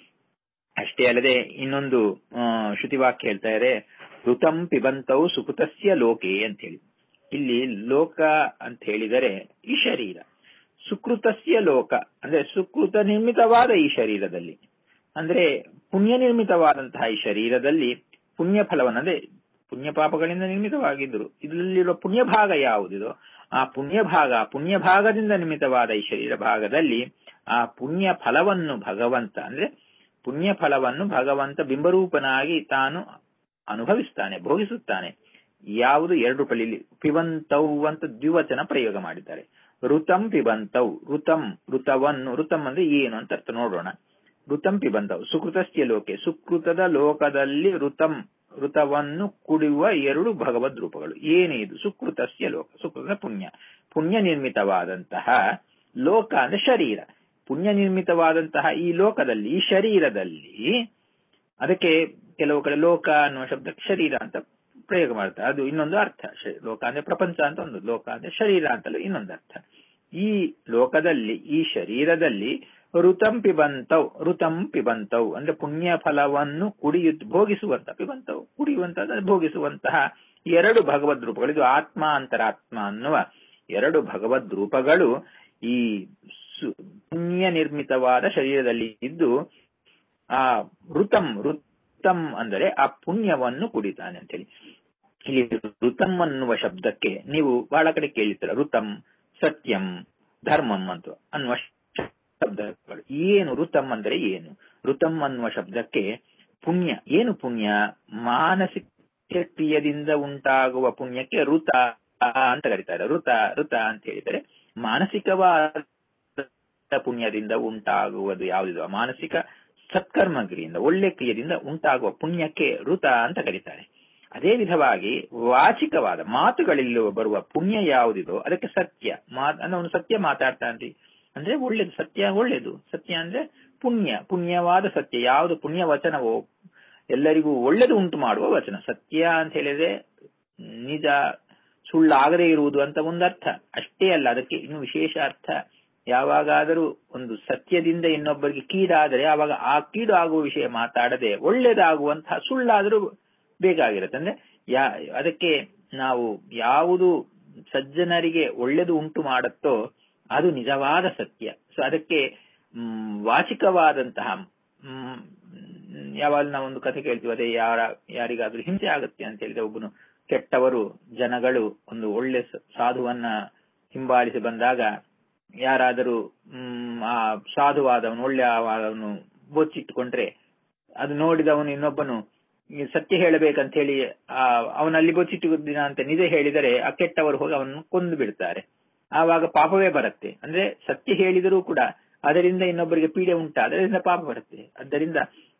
ಅಷ್ಟೇ ಅಲ್ಲದೆ ಇನ್ನೊಂದು ಶ್ರುತಿವಾಕ್ಯ ಹೇಳ್ತಾ ಇದೆ, ಋತಂ ಪಿಬಂತೌ ಸುಕೃತಸ್ಯ ಲೋಕೆ ಅಂತ ಹೇಳಿ. ಇಲ್ಲಿ ಲೋಕ ಅಂತ ಹೇಳಿದರೆ ಈ ಶರೀರ, ಸುಕೃತಸ್ಯ ಲೋಕ ಅಂದ್ರೆ ಸುಕೃತ ನಿರ್ಮಿತವಾದ ಈ ಶರೀರದಲ್ಲಿ, ಅಂದ್ರೆ ಪುಣ್ಯ ನಿರ್ಮಿತವಾದಂತಹ ಈ ಶರೀರದಲ್ಲಿ ಪುಣ್ಯ ಫಲವನ್ನು ಅಂದ್ರೆ ಪುಣ್ಯ ಪಾಪಗಳಿಂದ ನಿರ್ಮಿತವಾಗಿದ್ರು ಇದರಲ್ಲಿರುವ ಪುಣ್ಯ ಭಾಗ ಯಾವುದಿದೋ ಆ ಪುಣ್ಯ ಭಾಗ ಪುಣ್ಯ ಭಾಗದಿಂದ ನಿರ್ಮಿತವಾದ ಈ ಶರೀರ ಭಾಗದಲ್ಲಿ ಆ ಪುಣ್ಯ ಫಲವನ್ನು ಭಗವಂತ ಅಂದ್ರೆ ಪುಣ್ಯ ಫಲವನ್ನು ಭಗವಂತ ಬಿಂಬರೂಪನಾಗಿ ತಾನು ಅನುಭವಿಸ್ತಾನೆ, ಭೋಗಿಸುತ್ತಾನೆ. ಯಾವುದು ಎರಡು ಪಳಿಲಿ ಪಿಬಂತೌ ಅಂತ ದ್ವಿವಚನ ಪ್ರಯೋಗ ಮಾಡಿದ್ದಾರೆ. ಋತಂ ಪಿಬಂತೌ, ಋತಂ ಋತವನ್ನು, ಋತಂ ಅಂದ್ರೆ ಏನು ಅಂತ ಅರ್ಥ ನೋಡೋಣ. ಋತಂ ಪಿಬಂತೌ ಸುಕೃತಸ್ಯ ಲೋಕೆ, ಸುಕೃತದ ಲೋಕದಲ್ಲಿ ಋತಂ ಋತವನ್ನು ಕುಡಿಯುವ ಎರಡು ಭಗವದ್ ರೂಪಗಳು. ಏನೇ ಇದು ಸುಕೃತಸ್ಯ ಲೋಕ, ಸುಕೃತ ಪುಣ್ಯ, ಪುಣ್ಯ ನಿರ್ಮಿತವಾದಂತಹ ಲೋಕ ಅಂದ್ರೆ ಶರೀರ, ಪುಣ್ಯ ನಿರ್ಮಿತವಾದಂತಹ ಈ ಲೋಕದಲ್ಲಿ ಈ ಶರೀರದಲ್ಲಿ, ಅದಕ್ಕೆ ಕೆಲವು ಕಡೆ ಲೋಕ ಅನ್ನುವ ಶಬ್ದಕ್ಕೆ ಶರೀರ ಅಂತ ಪ್ರಯೋಗ ಮಾಡ್ತಾರೆ, ಅದು ಇನ್ನೊಂದು ಅರ್ಥ. ಲೋಕ ಅಂದ್ರೆ ಪ್ರಪಂಚ ಅಂತ ಒಂದು, ಲೋಕ ಅಂದ್ರೆ ಶರೀರ ಅಂತಲೂ ಇನ್ನೊಂದು ಅರ್ಥ. ಈ ಲೋಕದಲ್ಲಿ ಈ ಶರೀರದಲ್ಲಿ ಋತಂ ಪಿಬಂತೌ, ಋತಂ ಪಿಬಂತೌ ಅಂದ್ರೆ ಪುಣ್ಯ ಫಲವನ್ನು ಕುಡಿಯು ಭೋಗಿಸುವಂತ, ಪಿಬಂತೌ ಕುಡಿಯುವಂತಹ ಭೋಗಿಸುವಂತಹ ಎರಡು ಭಗವದ್ ರೂಪಗಳು. ಇದು ಆತ್ಮ ಅಂತರಾತ್ಮ ಅನ್ನುವ ಎರಡು ಭಗವದ್ ರೂಪಗಳು ಈ ಪುಣ್ಯ ನಿರ್ಮಿತವಾದ ಶರೀರದಲ್ಲಿ ಇದ್ದು ಆ ಋತಂ, ಋತಂ ಅಂದರೆ ಆ ಪುಣ್ಯವನ್ನು ಕುಡಿತಾನೆ ಅಂತೇಳಿ. ಇಲ್ಲಿ ಋತಂ ಅನ್ನುವ ಶಬ್ದಕ್ಕೆ ನೀವು ಬಹಳ ಕಡೆ ಕೇಳಿರ್ತೀರ, ಋತಂ ಸತ್ಯಂ ಧರ್ಮಂ ಅಂತ ಅನ್ನುವ ಶಬ್ದಗಳು. ಏನು ಋತಂ ಅಂದ್ರೆ ಏನು? ಋತಂ ಅನ್ನುವ ಶಬ್ದಕ್ಕೆ ಪುಣ್ಯ, ಏನು ಪುಣ್ಯ? ಮಾನಸಿಕ ಕ್ರಿಯದಿಂದ ಉಂಟಾಗುವ ಪುಣ್ಯಕ್ಕೆ ಋತ ಅಂತ ಕರೀತಾರೆ. ಋತ ಋತ ಅಂತ ಹೇಳಿದರೆ ಮಾನಸಿಕವಾದ ಪುಣ್ಯದಿಂದ ಉಂಟಾಗುವುದು ಯಾವುದಿದೆ, ಮಾನಸಿಕ ಸತ್ಕರ್ಮಕ್ರಿಯಿಂದ ಒಳ್ಳೆ ಕ್ರಿಯೆಯಿಂದ ಉಂಟಾಗುವ ಪುಣ್ಯಕ್ಕೆ ಋತ ಅಂತ ಕರೀತಾರೆ. ಅದೇ ವಿಧವಾಗಿ ವಾಚಿಕವಾದ ಮಾತುಗಳಲ್ಲಿ ಬರುವ ಪುಣ್ಯ ಯಾವುದಿದೋ ಅದಕ್ಕೆ ಸತ್ಯ. ಮಾತ್ ಅಂದ್ರೆ ಅವನು ಸತ್ಯ ಮಾತಾಡ್ತಾನೆ ಅಂದ್ರೆ ಒಳ್ಳೇದು, ಸತ್ಯ ಒಳ್ಳೇದು. ಸತ್ಯ ಅಂದ್ರೆ ಪುಣ್ಯ, ಪುಣ್ಯವಾದ ಸತ್ಯ. ಯಾವುದು ಪುಣ್ಯ ವಚನವೋ ಎಲ್ಲರಿಗೂ ಒಳ್ಳೇದು ಉಂಟು ಮಾಡುವ ವಚನ. ಸತ್ಯ ಅಂತ ಹೇಳಿದ್ರೆ ನಿಜ, ಸುಳ್ಳಾಗದೇ ಇರುವುದು ಅಂತ ಒಂದರ್ಥ. ಅಷ್ಟೇ ಅಲ್ಲ, ಅದಕ್ಕೆ ಇನ್ನು ವಿಶೇಷ ಅರ್ಥ. ಯಾವಾಗಾದರೂ ಒಂದು ಸತ್ಯದಿಂದ ಇನ್ನೊಬ್ಬರಿಗೆ ಕೀಡಾದರೆ ಆವಾಗ ಆ ಕೀಡು ಆಗುವ ವಿಷಯ ಮಾತಾಡದೆ ಒಳ್ಳೇದಾಗುವಂತಹ ಸುಳ್ಳಾದರೂ ಬೇಕಾಗಿರುತ್ತೆ. ಅಂದ್ರೆ ಯಾ ಅದಕ್ಕೆ ನಾವು ಯಾವುದು ಸಜ್ಜನರಿಗೆ ಒಳ್ಳೆದು ಉಂಟು ಮಾಡುತ್ತೋ ಅದು ನಿಜವಾದ ಸತ್ಯ. ಸೊ ಅದಕ್ಕೆ ಹ್ಮ್ ವಾಚಿಕವಾದಂತಹ ಹ್ಮ್ ಯಾವಾಗ ನಾವು ಒಂದು ಕಥೆ ಕೇಳ್ತೀವಿ, ಅದೇ ಯಾರ ಯಾರಿಗಾದ್ರೂ ಹಿಂಸೆ ಆಗುತ್ತೆ ಅಂತ ಹೇಳಿದ್ರೆ, ಒಬ್ಬನು ಕೆಟ್ಟವರು ಜನಗಳು ಒಂದು ಒಳ್ಳೆ ಸಾಧುವನ್ನ ಹಿಂಬಾಲಿಸಿ ಬಂದಾಗ ಯಾರಾದರೂ ಹ್ಮ್ ಆ ಸಾಧುವಾದವನು ಒಳ್ಳೆ ಆದವನು ಬೊಚ್ಚಿಟ್ಟುಕೊಂಡ್ರೆ ಅದು ನೋಡಿದವನು ಇನ್ನೊಬ್ಬನು ಸತ್ಯ ಹೇಳಬೇಕಂತ ಹೇಳಿ ಆ ಅವನಲ್ಲಿ ಬೊಚ್ಚಿಟ್ಟುದಿನ ಅಂತ ನಿಜ ಹೇಳಿದರೆ ಆ ಕೆಟ್ಟವರು ಹೋಗಿ ಅವನನ್ನು ಕೊಂದು ಬಿಡ್ತಾರೆ. ಆವಾಗ ಪಾಪವೇ ಬರುತ್ತೆ. ಅಂದ್ರೆ ಸತ್ಯ ಹೇಳಿದರೂ ಕೂಡ ಅದರಿಂದ ಇನ್ನೊಬ್ಬರಿಗೆ ಪೀಡೆ ಉಂಟಾದರೆ ಅದರಿಂದ ಪಾಪ ಬರುತ್ತೆ. ಆದ್ದರಿಂದ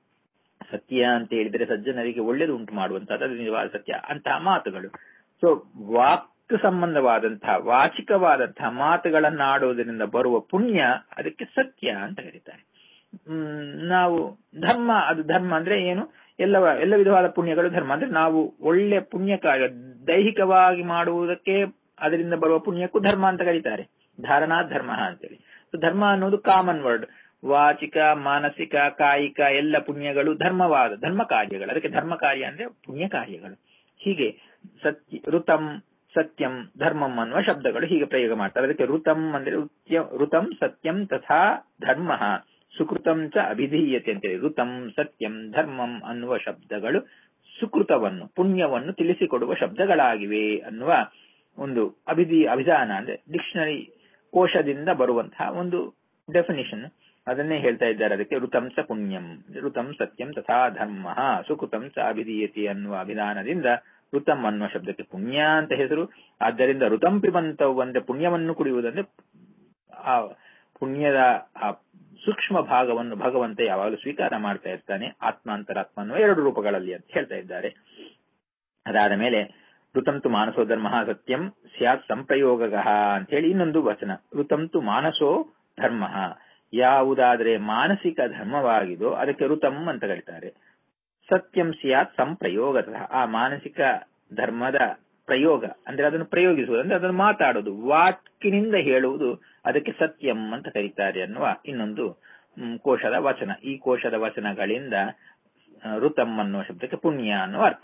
ಸತ್ಯ ಅಂತ ಹೇಳಿದರೆ ಸಜ್ಜನರಿಗೆ ಒಳ್ಳೇದು ಉಂಟು ಮಾಡುವಂತಹದ್ದು ಅದು ನಿಜವಾದ ಸತ್ಯ ಅಂತಹ ಮಾತುಗಳು. ಸೊ ವಾಕ್ ಸಂಬಂಧವಾದಂತಹ ವಾಚಿಕವಾದಂತಹ ಮಾತುಗಳನ್ನಾಡುವುದರಿಂದ ಬರುವ ಪುಣ್ಯ ಅದಕ್ಕೆ ಸತ್ಯ ಅಂತ ಕರೀತಾರೆ. ಹ್ಮ್ ನಾವು ಧರ್ಮ, ಅದು ಧರ್ಮ ಅಂದ್ರೆ ಏನು? ಎಲ್ಲ ಎಲ್ಲ ವಿಧವಾದ ಪುಣ್ಯಗಳು ಧರ್ಮ. ಅಂದ್ರೆ ನಾವು ಒಳ್ಳೆ ಪುಣ್ಯ ಕಾರ್ಯ ದೈಹಿಕವಾಗಿ ಮಾಡುವುದಕ್ಕೆ ಅದರಿಂದ ಬರುವ ಪುಣ್ಯಕ್ಕೂ ಧರ್ಮ ಅಂತ ಕರೀತಾರೆ. ಧಾರಣಾ ಧರ್ಮ ಅಂತೇಳಿ. ಧರ್ಮ ಅನ್ನೋದು ಕಾಮನ್ ವರ್ಡ್. ವಾಚಿಕ, ಮಾನಸಿಕ, ಕಾಯಿಕ ಎಲ್ಲ ಪುಣ್ಯಗಳು ಧರ್ಮವಾದ ಧರ್ಮ ಕಾರ್ಯಗಳು. ಅದಕ್ಕೆ ಧರ್ಮ ಕಾರ್ಯ ಅಂದ್ರೆ ಪುಣ್ಯ ಕಾರ್ಯಗಳು. ಹೀಗೆ ಸತ್ಯ, ಋತಂ ಸತ್ಯಂ ಧರ್ಮಂ ಅನ್ನುವ ಶಬ್ದಗಳು ಹೀಗೆ ಪ್ರಯೋಗ ಮಾಡ್ತಾರೆ. ಅದಕ್ಕೆ ಋತಂ ಅಂದ್ರೆ ಋತಂ ಸತ್ಯಂ ತಥಾ ಧರ್ಮ ಸುಕೃತಂ ಚ ಅಭಿಧೀಯತೆ ಅಂತೇಳಿ ಋತಂ ಸತ್ಯಂ ಧರ್ಮಂ ಅನ್ನುವ ಶಬ್ದಗಳು ಸುಕೃತವನ್ನು ಪುಣ್ಯವನ್ನು ತಿಳಿಸಿಕೊಡುವ ಶಬ್ದಗಳಾಗಿವೆ ಅನ್ನುವ ಒಂದು ಅಭಿಧಿ ಅಭಿಧಾನ ಅಂದ್ರೆ ಡಿಕ್ಷನರಿ ಕೋಶದಿಂದ ಬರುವಂತಹ ಒಂದು ಡೆಫಿನಿಷನ್. ಅದನ್ನೇ ಹೇಳ್ತಾ ಇದ್ದಾರೆ. ಅದಕ್ಕೆ ಋತಂ ಚ ಪುಣ್ಯಂ, ಋತಂ ಸತ್ಯಂ ತಥಾ ಧರ್ಮ, ಸುಕೃತಂ ಚ ಅಭಿಧೀಯತಿ ಅನ್ನುವ ಅಭಿಧಾನದಿಂದ ಋತಂ ಅನ್ನುವ ಶಬ್ದಕ್ಕೆ ಪುಣ್ಯ ಅಂತ ಹೆಸರು. ಆದ್ದರಿಂದ ಋತಂ ಪಿಬಂತವು ಅಂದ್ರೆ ಪುಣ್ಯವನ್ನು ಕುಡಿಯುವುದಂದ್ರೆ ಆ ಪುಣ್ಯದ ಆ ಸೂಕ್ಷ್ಮ ಭಾಗವನ್ನು ಭಗವಂತ ಯಾವಾಗಲೂ ಸ್ವೀಕಾರ ಮಾಡ್ತಾ ಇರ್ತಾನೆ, ಆತ್ಮ ಅಂತರಾತ್ಮ ಅನ್ನುವ ಎರಡು ರೂಪಗಳಲ್ಲಿ ಅಂತ ಹೇಳ್ತಾ ಇದ್ದಾರೆ. ಅದಾದ ಮೇಲೆ ಋತಂತು ಮಾನಸೋ ಧರ್ಮ ಸತ್ಯಂ ಸ್ಯಾತ್ ಸಂಪ್ರಯೋಗ ಅಂತ ಹೇಳಿ ಇನ್ನೊಂದು ವಚನ. ಋತಂತು ಮಾನಸೋ ಧರ್ಮ, ಯಾವುದಾದ್ರೆ ಮಾನಸಿಕ ಧರ್ಮವಾಗಿದೋ ಅದಕ್ಕೆ ಋತಂ ಅಂತ ಕರೀತಾರೆ. ಸತ್ಯಂ ಸ್ಯಾತ್ ಸಂಪ್ರಯೋಗತಃ, ಆ ಮಾನಸಿಕ ಧರ್ಮದ ಪ್ರಯೋಗ ಅಂದ್ರೆ ಅದನ್ನು ಪ್ರಯೋಗಿಸುವುದು ಅಂದ್ರೆ ಅದನ್ನು ಮಾತಾಡೋದು, ವಾಕ್ಕಿನಿಂದ ಹೇಳುವುದು, ಅದಕ್ಕೆ ಸತ್ಯಂ ಅಂತ ಕರೀತಾರೆ ಅನ್ನುವ ಇನ್ನೊಂದು ಕೋಶದ ವಚನ. ಈ ಕೋಶದ ವಚನಗಳಿಂದ ಋತಂ ಅನ್ನುವ ಶಬ್ದಕ್ಕೆ ಪುಣ್ಯ ಅನ್ನುವ ಅರ್ಥ.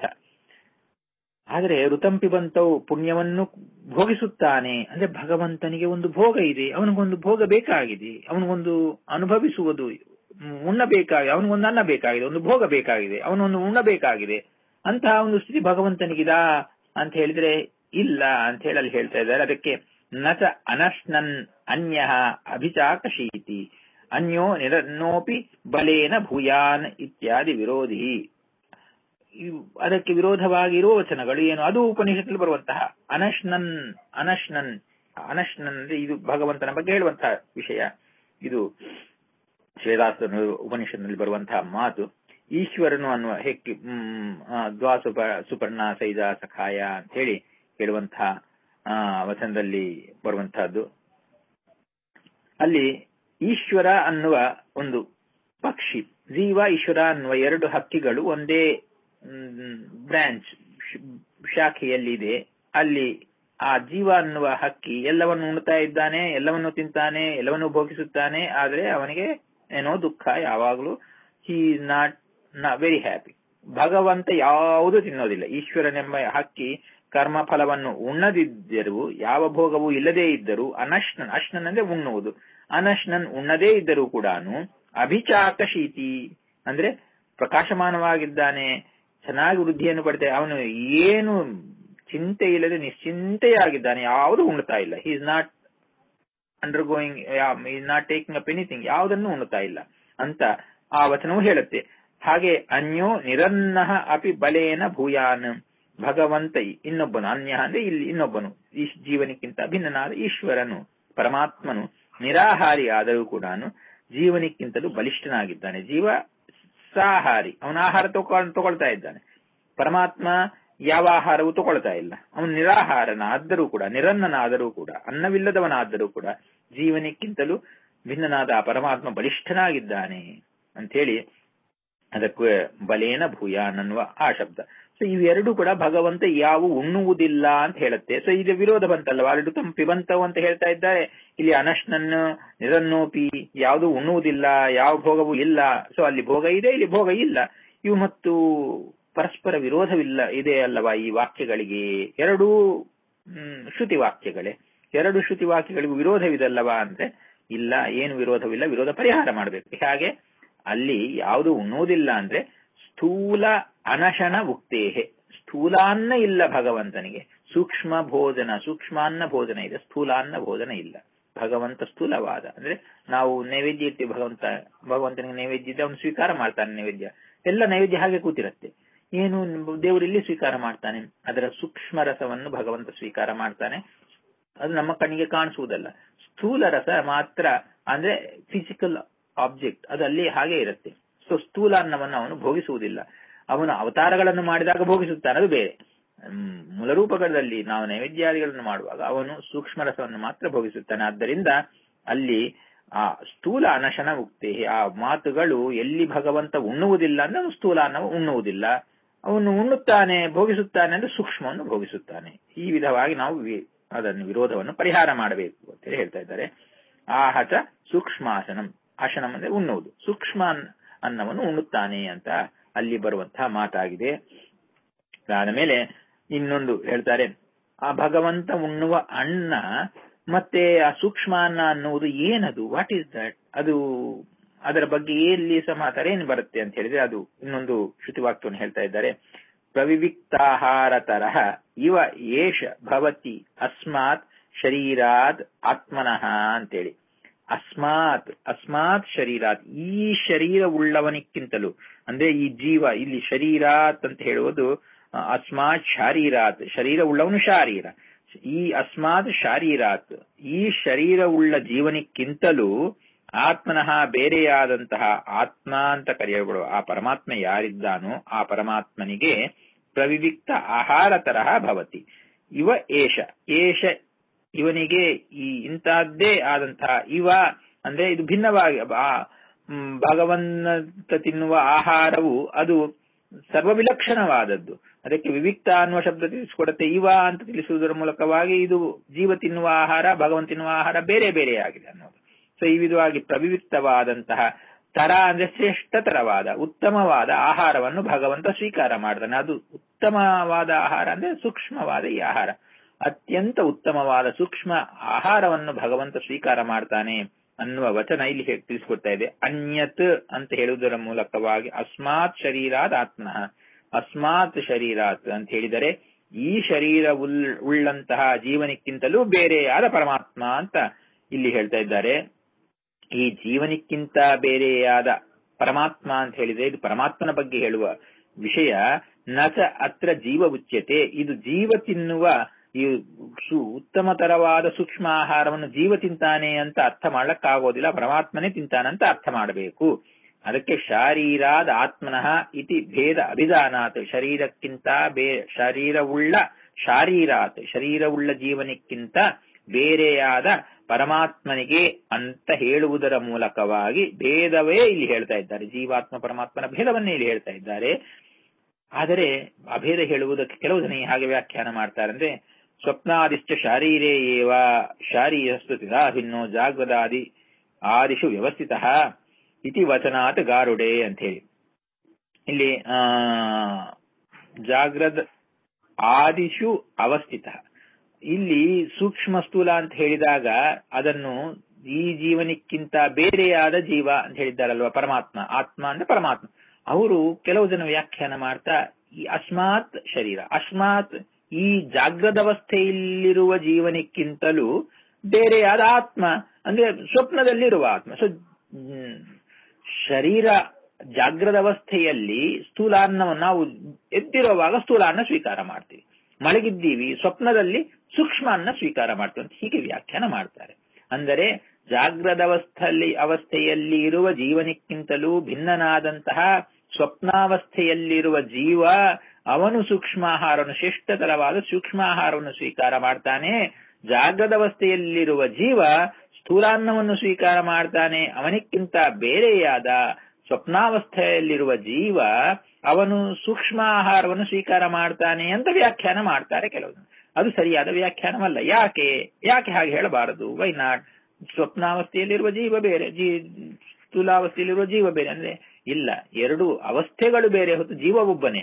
ಆದರೆ ಋತಂ ಪಿಬಂತವು ಪುಣ್ಯವನ್ನು ಭೋಗಿಸುತ್ತಾನೆ ಅಂದ್ರೆ ಭಗವಂತನಿಗೆ ಒಂದು ಭೋಗ ಇದೆ, ಅವನಿಗೊಂದು ಭೋಗ ಬೇಕಾಗಿದೆ, ಅವನಿಗೊಂದು ಅನುಭವಿಸುವುದು ಉಣ್ಣಬೇಕಾಗಿದೆ, ಅವನಿಗೊಂದು ಅನ್ನ ಬೇಕಾಗಿದೆ, ಒಂದು ಭೋಗ ಬೇಕಾಗಿದೆ, ಅವನೊಂದು ಉಣ್ಣಬೇಕಾಗಿದೆ. ಅಂತಹ ಒಂದು ಸ್ಥಿತಿ ಭಗವಂತನಿಗಿದಾ ಅಂತ ಹೇಳಿದ್ರೆ ಇಲ್ಲ ಅಂತ ಹೇಳಿ ಅಲ್ಲಿ ಹೇಳ್ತಾ ಇದ್ದಾರೆ. ಅದಕ್ಕೆ ನಚ ಅನಶ್ನನ್ ಅನ್ಯ ಅಭಿಚಾಕಶೀತಿ ಅನ್ಯೋ ನಿರನ್ನೋಪಿ ಬಲೇನ ಭೂಯಾನ್ ಇತ್ಯಾದಿ ವಿರೋಧಿ. ಅದಕ್ಕೆ ವಿರೋಧವಾಗಿರುವ ವಚನಗಳು ಏನು? ಅದು ಉಪನಿಷತ್ತಲ್ಲಿ ಬರುವಂತಹ ಅನಶ್ನನ್ ಅನಶ್ನನ್ ಅನಶ್ನನ್ ಅಂದ್ರೆ ಇದು ಭಗವಂತನ ಬಗ್ಗೆ ಹೇಳುವಂತಹ ವಿಷಯ. ಇದು ಶ್ವೇತಾಸ್ತ್ರ ಉಪನಿಷತ್ನಲ್ಲಿ ಬರುವಂತಹ ಮಾತು. ಈಶ್ವರನು ಅನ್ನುವ ಹೆಕ್ಕಿ ಹ್ಮ್ ದ್ವಾಸುಪ ಸುಪರ್ಣ ಸೈಜ ಸಖಾಯ ಅಂತ ಹೇಳಿ ಹೇಳುವಂತಹ ಆ ವಚನದಲ್ಲಿ ಬರುವಂತಹದ್ದು. ಅಲ್ಲಿ ಈಶ್ವರ ಅನ್ನುವ ಒಂದು ಪಕ್ಷಿ, ಜೀವ ಈಶ್ವರ ಅನ್ನುವ ಎರಡು ಹಕ್ಕಿಗಳು ಒಂದೇ ಬ್ರಾಂಚ್ ಶಾಖೆಯಲ್ಲಿದೆ. ಅಲ್ಲಿ ಆ ಜೀವ ಅನ್ನುವ ಹಕ್ಕಿ ಎಲ್ಲವನ್ನು ಉಣ್ತಾ ಇದ್ದಾನೆ, ಎಲ್ಲವನ್ನು ತಿಂತಾನೆ, ಎಲ್ಲವನ್ನು ಭೋಗಿಸುತ್ತಾನೆ. ಆದ್ರೆ ಅವನಿಗೆ ಏನೋ ದುಃಖ ಯಾವಾಗಲೂ. He is not very happy. ಭಗವಂತ ಯಾವುದೂ ತಿನ್ನೋದಿಲ್ಲ. ಈಶ್ವರನೆಂಬ ಹಕ್ಕಿ ಕರ್ಮ ಫಲವನ್ನು ಉಣ್ಣದಿದ್ದರೂ, ಯಾವ ಭೋಗವೂ ಇಲ್ಲದೇ ಇದ್ದರೂ, ಅನಶ್ನನ್ ಅಶ್ನನ್ ಅಂದ್ರೆ ಉಣ್ಣುವುದು, ಅನಶ್ನನ್ ಉಣ್ಣದೇ ಇದ್ದರೂ ಕೂಡ ಅಭಿಚಾಕಶೀತಿ ಅಂದ್ರೆ ಪ್ರಕಾಶಮಾನವಾಗಿದ್ದಾನೆ, ಚೆನ್ನಾಗಿ ವೃದ್ಧಿಯನ್ನು ಪಡಿತಾ, ಅವನು ಏನು ಚಿಂತೆ ಇಲ್ಲದೆ ನಿಶ್ಚಿಂತೆಯಾಗಿದ್ದಾನೆ, ಯಾವುದು ಉಣ್ತಾ ಇಲ್ಲ. He is not undergoing, is not taking up anything, ಯಾವುದನ್ನು ಉಣ್ತಾ ಇಲ್ಲ ಅಂತ ಆ ವಚನವು ಹೇಳುತ್ತೆ. ಹಾಗೆ ಅನ್ಯೋ ನಿರನ್ನ ಅಪಿ ಬಲೇನ ಭೂಯಾನ್, ಭಗವಂತ ಇನ್ನೊಬ್ಬನು, ಅನ್ಯ ಅಂದ್ರೆ ಇಲ್ಲಿ ಇನ್ನೊಬ್ಬನು, ಈ ಜೀವನಕ್ಕಿಂತ ಭಿನ್ನನಾದ ಈಶ್ವರನು ಪರಮಾತ್ಮನು ನಿರಾಹಾರಿ ಆದರೂ ಕೂಡ ಜೀವನಕ್ಕಿಂತಲೂ ಬಲಿಷ್ಠನಾಗಿದ್ದಾನೆ. ಜೀವ ಸಾಹಾರಿ, ಅವನ ಆಹಾರ ತಗೊಳ್ ತಗೊಳ್ತಾ ಇದ್ದಾನೆ. ಪರಮಾತ್ಮ ಯಾವ ಆಹಾರವೂ ತಗೊಳ್ತಾ ಇಲ್ಲ. ಅವನು ನಿರಾಹಾರನಾದರೂ ಕೂಡ, ನಿರನ್ನನಾದರೂ ಕೂಡ, ಅನ್ನವಿಲ್ಲದವನಾದರೂ ಕೂಡ ಜೀವನಕ್ಕಿಂತಲೂ ಭಿನ್ನನಾದ ಆ ಪರಮಾತ್ಮ ಬಲಿಷ್ಠನಾಗಿದ್ದಾನೆ ಅಂಥೇಳಿ ಅದಕ್ಕೆ ಬಲೇನ ಭೂಯಾನ್ ಅನ್ನುವ ಆ ಶಬ್ದ. ಸೊ ಇವೆರಡೂ ಕೂಡ ಭಗವಂತ ಯಾವ ಉಣ್ಣುವುದಿಲ್ಲ ಅಂತ ಹೇಳುತ್ತೆ. ಸೊ ಇದು ವಿರೋಧ ಬಂತಲ್ವಾ, ಅಲ್ಲಿ ಋತಂ ಪಿಬಂತವು ಅಂತ ಹೇಳ್ತಾ ಇದ್ದಾರೆ, ಇಲ್ಲಿ ಅನಶ್ನನ್ನು ನಿರನ್ನೋಪಿ ಯಾವುದು ಉಣ್ಣುವುದಿಲ್ಲ, ಯಾವ ಭೋಗವೂ ಇಲ್ಲ. ಸೊ ಅಲ್ಲಿ ಭೋಗ ಇದೆ, ಇಲ್ಲಿ ಭೋಗ ಇಲ್ಲ. ಇವು ಮತ್ತು ಪರಸ್ಪರ ವಿರೋಧವಿಲ್ಲ ಇದೆ ಅಲ್ಲವಾ ಈ ವಾಕ್ಯಗಳಿಗೆ? ಎರಡೂ ಹ್ಮ್ ಶ್ರುತಿ ವಾಕ್ಯಗಳೇ. ಎರಡು ಶ್ರುತಿ ವಾಕ್ಯಗಳಿಗೂ ವಿರೋಧವಿದಲ್ಲವಾ ಅಂದ್ರೆ ಇಲ್ಲ, ಏನು ವಿರೋಧವಿಲ್ಲ. ವಿರೋಧ ಪರಿಹಾರ ಮಾಡಬೇಕು. ಹಾಗೆ ಅಲ್ಲಿ ಯಾವುದು ಉಣ್ಣುವುದಿಲ್ಲ ಅಂದ್ರೆ ಸ್ಥೂಲ ಅನಶನ ಉಕ್ತೇಹೆ, ಸ್ಥೂಲಾನ್ನ ಇಲ್ಲ ಭಗವಂತನಿಗೆ. ಸೂಕ್ಷ್ಮ ಭೋಜನ, ಸೂಕ್ಷ್ಮಾನ್ನ ಭೋಜನ ಇದೆ, ಸ್ಥೂಲಾನ್ನ ಭೋಜನ ಇಲ್ಲ. ಭಗವಂತ ಸ್ಥೂಲವಾದ ಅಂದ್ರೆ ನಾವು ನೈವೇದ್ಯ ಇರ್ತೀವಿ, ಭಗವಂತ ಭಗವಂತನಿಗೆ ನೈವೇದ್ಯ ಇದ್ದ ಅವನು ಸ್ವೀಕಾರ ಮಾಡ್ತಾನೆ. ನೈವೇದ್ಯ ಎಲ್ಲ ನೈವೇದ್ಯ ಹಾಗೆ ಕೂತಿರುತ್ತೆ. ಏನು ದೇವರಲ್ಲಿ ಸ್ವೀಕಾರ ಮಾಡ್ತಾನೆ, ಅದರ ಸೂಕ್ಷ್ಮ ರಸವನ್ನು ಭಗವಂತ ಸ್ವೀಕಾರ ಮಾಡ್ತಾನೆ. ಅದು ನಮ್ಮ ಕಣ್ಣಿಗೆ ಕಾಣಿಸುವುದಲ್ಲ. ಸ್ಥೂಲ ರಸ ಮಾತ್ರ ಅಂದ್ರೆ ಫಿಸಿಕಲ್ ಆಬ್ಜೆಕ್ಟ್, ಅದು ಅಲ್ಲಿ ಹಾಗೆ ಇರುತ್ತೆ. ಸೊ ಸ್ಥೂಲ ಅನ್ನವನ್ನು ಅವನು ಭೋಗಿಸುವುದಿಲ್ಲ. ಅವನು ಅವತಾರಗಳನ್ನು ಮಾಡಿದಾಗ ಭೋಗಿಸುತ್ತಾನೆ, ಅದು ಬೇರೆ. ಮೂಲ ರೂಪಗಳಲ್ಲಿ ನಾವು ನೈವೇದ್ಯಾದಿಗಳನ್ನು ಮಾಡುವಾಗ ಅವನು ಸೂಕ್ಷ್ಮ ರಸವನ್ನು ಮಾತ್ರ ಭೋಗಿಸುತ್ತಾನೆ. ಆದ್ದರಿಂದ ಅಲ್ಲಿ ಆ ಸ್ಥೂಲ ಅನಶನ ಉಕ್ತಿ, ಆ ಮಾತುಗಳು ಎಲ್ಲಿ ಭಗವಂತ ಉಣ್ಣುವುದಿಲ್ಲ ಅಂದ್ರೆ ಅವನು ಸ್ಥೂಲ ಅನ್ನವು ಉಣ್ಣುವುದಿಲ್ಲ. ಅವನು ಉಣ್ಣುತ್ತಾನೆ, ಭೋಗಿಸುತ್ತಾನೆ ಅಂದ್ರೆ ಸೂಕ್ಷ್ಮವನ್ನು ಭೋಗಿಸುತ್ತಾನೆ. ಈ ವಿಧವಾಗಿ ನಾವು ಅದನ್ನು ವಿರೋಧವನ್ನು ಪರಿಹಾರ ಮಾಡಬೇಕು ಅಂತೇಳಿ ಹೇಳ್ತಾ ಇದ್ದಾರೆ. ಆಹಚ ಸೂಕ್ಷ್ಮಾಸನಂ, ಆಸನಂ ಅಂದ್ರೆ ಉಣ್ಣುವುದು, ಸೂಕ್ಷ್ಮ ಅನ್ನವನ್ನು ಉಣ್ಣುತ್ತಾನೆ ಅಂತ ಅಲ್ಲಿ ಬರುವಂತಹ ಮಾತಾಗಿದೆ. ಅದಾದ ಮೇಲೆ ಇನ್ನೊಂದು ಹೇಳ್ತಾರೆ, ಆ ಭಗವಂತ ಉಣ್ಣುವ ಅನ್ನ ಮತ್ತೆ ಆ ಸೂಕ್ಷ್ಮ ಅನ್ನ ಅನ್ನುವುದು ಏನದು, ವಾಟ್ ಈಸ್ ದಟ್, ಅದು ಅದರ ಬಗ್ಗೆ ಎಲ್ಲಿ ಸಮಾಚಾರ ಏನು ಬರುತ್ತೆ ಅಂತ ಹೇಳಿದ್ರೆ ಅದು ಇನ್ನೊಂದು ಶ್ರುತಿವಾಕ್ಯವನ್ನು ಹೇಳ್ತಾ ಇದ್ದಾರೆ. ಪ್ರವಿವಿಕ್ತಾಹಾರ ತರಹ ಇವ ಏಷ ಭವತಿ ಅಸ್ಮಾತ್ ಶರೀರಾದ್ ಆತ್ಮನಃ ಅಂತೇಳಿ. ಅಸ್ಮಾತ್ ಅಸ್ಮಾತ್ ಶರೀರಾತ್ ಈ ಶರೀರವುಳ್ಳವನಿಕ್ಕಿಂತಲೂ ಅಂದ್ರೆ ಈ ಜೀವ ಇಲ್ಲಿ ಶರೀರಾತ್ ಅಂತ ಹೇಳುವುದು ಅಸ್ಮಾತ್ ಶಾರೀರಾತ್ ಶರೀರವುಳ್ಳವನು ಶಾರೀರ ಈ ಅಸ್ಮಾತ್ ಶಾರೀರಾತ್ ಈ ಶರೀರವುಳ್ಳ ಜೀವನಿಕ್ಕಿಂತಲೂ ಆತ್ಮನಃ ಬೇರೆಯಾದಂತಹ ಆತ್ಮ ಅಂತ ಕರೆಯಗಳು ಆ ಪರಮಾತ್ಮ ಯಾರಿದ್ದಾನೋ ಆ ಪರಮಾತ್ಮನಿಗೆ ಪ್ರವಿವಿಕ್ತ ಆಹಾರ ತರಹ ಭವತಿ ಇವ ಏಷ ಏಷ ಇವನಿಗೆ ಈ ಇಂತಹದ್ದೇ ಆದಂತಹ ಇವ ಅಂದ್ರೆ ಇದು ಭಿನ್ನವಾಗಿ ಭಗವಂತ ತಿನ್ನುವ ಆಹಾರವು ಅದು ಸರ್ವವಿಲಕ್ಷಣವಾದದ್ದು. ಅದಕ್ಕೆ ವಿವಿಕ್ತ ಅನ್ನುವ ಶಬ್ದ ತಿಳಿಸಿಕೊಡುತ್ತೆ. ಇವ ಅಂತ ತಿಳಿಸುವುದರ ಮೂಲಕವಾಗಿ ಇದು ಜೀವ ತಿನ್ನುವ ಆಹಾರ ಭಗವಂತ ತಿನ್ನುವ ಆಹಾರ ಬೇರೆ ಬೇರೆಯಾಗಿದೆ ಅನ್ನೋದು. ಸೊ ಈ ವಿಧವಾಗಿ ಪ್ರವಿವಿಕ್ತವಾದಂತಹ ತರ ಅಂದ್ರೆ ಶ್ರೇಷ್ಠತರವಾದ ಉತ್ತಮವಾದ ಆಹಾರವನ್ನು ಭಗವಂತ ಸ್ವೀಕಾರ ಮಾಡ್ತಾನೆ. ಅದು ಉತ್ತಮವಾದ ಆಹಾರ ಅಂದ್ರೆ ಸೂಕ್ಷ್ಮವಾದ ಈ ಆಹಾರ, ಅತ್ಯಂತ ಉತ್ತಮವಾದ ಸೂಕ್ಷ್ಮ ಆಹಾರವನ್ನು ಭಗವಂತ ಸ್ವೀಕಾರ ಮಾಡ್ತಾನೆ ಅನ್ನುವ ವಚನ ಇಲ್ಲಿ ತಿಳಿಸಿಕೊಡ್ತಾ ಇದೆ. ಅನ್ಯತ್ ಅಂತ ಹೇಳುವುದರ ಮೂಲಕವಾಗಿ ಅಸ್ಮಾತ್ ಶರೀರಾತ್ ಆತ್ಮನಃ ಅಸ್ಮಾತ್ ಶರೀರಾತ್ ಅಂತ ಹೇಳಿದರೆ ಈ ಶರೀರ ಉಳ್ಳಂತಹ ಜೀವನಕ್ಕಿಂತಲೂ ಬೇರೆಯಾದ ಪರಮಾತ್ಮ ಅಂತ ಇಲ್ಲಿ ಹೇಳ್ತಾ ಇದ್ದಾರೆ. ಈ ಜೀವನಕ್ಕಿಂತ ಬೇರೆಯಾದ ಪರಮಾತ್ಮ ಅಂತ ಹೇಳಿದ್ರೆ ಇದು ಪರಮಾತ್ಮನ ಬಗ್ಗೆ ಹೇಳುವ ವಿಷಯ. ನಚ ಅತ್ರ ಜೀವ ಉಚ್ಯತೆ, ಇದು ಜೀವ ತಿನ್ನುವ ಈ ಉತ್ತಮತರವಾದ ಸೂಕ್ಷ್ಮ ಆಹಾರವನ್ನು ಜೀವ ತಿಂತಾನೆ ಅಂತ ಅರ್ಥ ಮಾಡ್ಲಕ್ಕಾಗೋದಿಲ್ಲ, ಪರಮಾತ್ಮನೇ ತಿಂತಾನಂತ ಅರ್ಥ ಮಾಡಬೇಕು. ಅದಕ್ಕೆ ಶಾರೀರಾದ ಆತ್ಮನಃ ಇತಿ ಭೇದ ಅಭಿಧಾನಾತ್, ಶರೀರಕ್ಕಿಂತ ಬೇ ಶರೀರವುಳ್ಳ ಶಾರೀರಾತ್ ಶರೀರವುಳ್ಳ ಜೀವನಕ್ಕಿಂತ ಬೇರೆಯಾದ ಪರಮಾತ್ಮನಿಗೆ ಅಂತ ಹೇಳುವುದರ ಮೂಲಕವಾಗಿ ಭೇದವೇ ಇಲ್ಲಿ ಹೇಳ್ತಾ ಇದ್ದಾರೆ. ಜೀವಾತ್ಮ ಪರಮಾತ್ಮನ ಭೇದವನ್ನೇ ಇಲ್ಲಿ ಹೇಳ್ತಾ ಇದ್ದಾರೆ. ಆದರೆ ಅಭೇದ ಹೇಳುವುದಕ್ಕೆ ಕೆಲವು ಜನ ಹಾಗೆ ವ್ಯಾಖ್ಯಾನ ಮಾಡ್ತಾರೆ. ಅಂದ್ರೆ ಸ್ವಪ್ನಾದಿಶ್ಚ ಶಾರೀರೇ ಏವ ಶಾರೀರಸ್ತು ತಿದಾಭಿನ್ನೋ ಜಾಗ್ರದಾದಿ ಆದಿಷು ವ್ಯವಸ್ಥಿತ ಇತಿ ವಚನಾತ್ ಗಾರುಡೆ ಅಂತ ಹೇಳಿ ಇಲ್ಲಿ ಆ ಜಾಗ್ರದ್ ಆದಿಷು ಅವಸ್ಥಿತ, ಇಲ್ಲಿ ಸೂಕ್ಷ್ಮ ಸ್ಥೂಲ ಅಂತ ಹೇಳಿದಾಗ ಅದನ್ನು ಈ ಜೀವನಕ್ಕಿಂತ ಬೇರೆಯಾದ ಜೀವ ಅಂತ ಹೇಳಿದ್ದಾರಲ್ವ ಪರಮಾತ್ಮ, ಆತ್ಮ ಅಂದ್ರೆ ಪರಮಾತ್ಮ. ಅವರು ಕೆಲವು ಜನ ವ್ಯಾಖ್ಯಾನ ಮಾಡ್ತಾ ಈ ಅಸ್ಮಾತ್ ಶರೀರ ಅಸ್ಮಾತ್ ಈ ಜಾಗ್ರದವಸ್ಥೆಯಲ್ಲಿರುವ ಜೀವನಕ್ಕಿಂತಲೂ ಬೇರೆಯಾದ ಆತ್ಮ ಅಂದ್ರೆ ಸ್ವಪ್ನದಲ್ಲಿರುವ ಆತ್ಮ. ಸೊ ಶರೀರ ಜಾಗ್ರದವಸ್ಥೆಯಲ್ಲಿ ಸ್ಥೂಲಾನ್ನವನ್ನು ನಾವು ಎದ್ದಿರುವಾಗ ಸ್ಥೂಲಾನ್ನ ಸ್ವೀಕಾರ ಮಾಡ್ತೀವಿ, ಮಲಗಿದ್ದೀವಿ ಸ್ವಪ್ನದಲ್ಲಿ ಸೂಕ್ಷ್ಮ ಅನ್ನ ಸ್ವೀಕಾರ ಮಾಡ್ತೀವಿ ಅಂತ ಹೀಗೆ ವ್ಯಾಖ್ಯಾನ ಮಾಡ್ತಾರೆ. ಅಂದರೆ ಜಾಗ್ರದವಸ್ಥೆಯಲ್ಲಿ ಅವಸ್ಥೆಯಲ್ಲಿ ಇರುವ ಜೀವನಕ್ಕಿಂತಲೂ ಭಿನ್ನನಾದಂತಹ ಸ್ವಪ್ನಾವಸ್ಥೆಯಲ್ಲಿರುವ ಜೀವ ಅವನು ಸೂಕ್ಷ್ಮಾಹಾರವನ್ನು ಶ್ರೇಷ್ಠತರವಾದ ಸೂಕ್ಷ್ಮಾಹಾರವನ್ನು ಸ್ವೀಕಾರ ಮಾಡ್ತಾನೆ. ಜಾಗ್ರದವಸ್ಥೆಯಲ್ಲಿರುವ ಜೀವ ಸ್ಥೂಲಾನ್ನವನ್ನು ಸ್ವೀಕಾರ ಮಾಡ್ತಾನೆ. ಅವನಿಕ್ಕಿಂತ ಬೇರೆಯಾದ ಸ್ವಪ್ನಾವಸ್ಥೆಯಲ್ಲಿರುವ ಜೀವ ಅವನು ಸೂಕ್ಷ್ಮ ಆಹಾರವನ್ನು ಸ್ವೀಕಾರ ಮಾಡ್ತಾನೆ ಅಂತ ವ್ಯಾಖ್ಯಾನ ಮಾಡ್ತಾರೆ ಕೆಲವು. ಅದು ಸರಿಯಾದ ವ್ಯಾಖ್ಯಾನವಲ್ಲ. ಯಾಕೆ ಯಾಕೆ ಹಾಗೆ ಹೇಳಬಾರದು? Why not? ಸ್ವಪ್ನಾವಸ್ಥೆಯಲ್ಲಿರುವ ಜೀವ ಬೇರೆ, ಜೀ ಸ್ಥೂಲಾವಸ್ಥೆಯಲ್ಲಿರುವ ಜೀವ ಬೇರೆ ಅಂದ್ರೆ ಇಲ್ಲ, ಎರಡು ಅವಸ್ಥೆಗಳು ಬೇರೆ ಹೊತ್ತು ಜೀವ ಒಬ್ಬನೇ.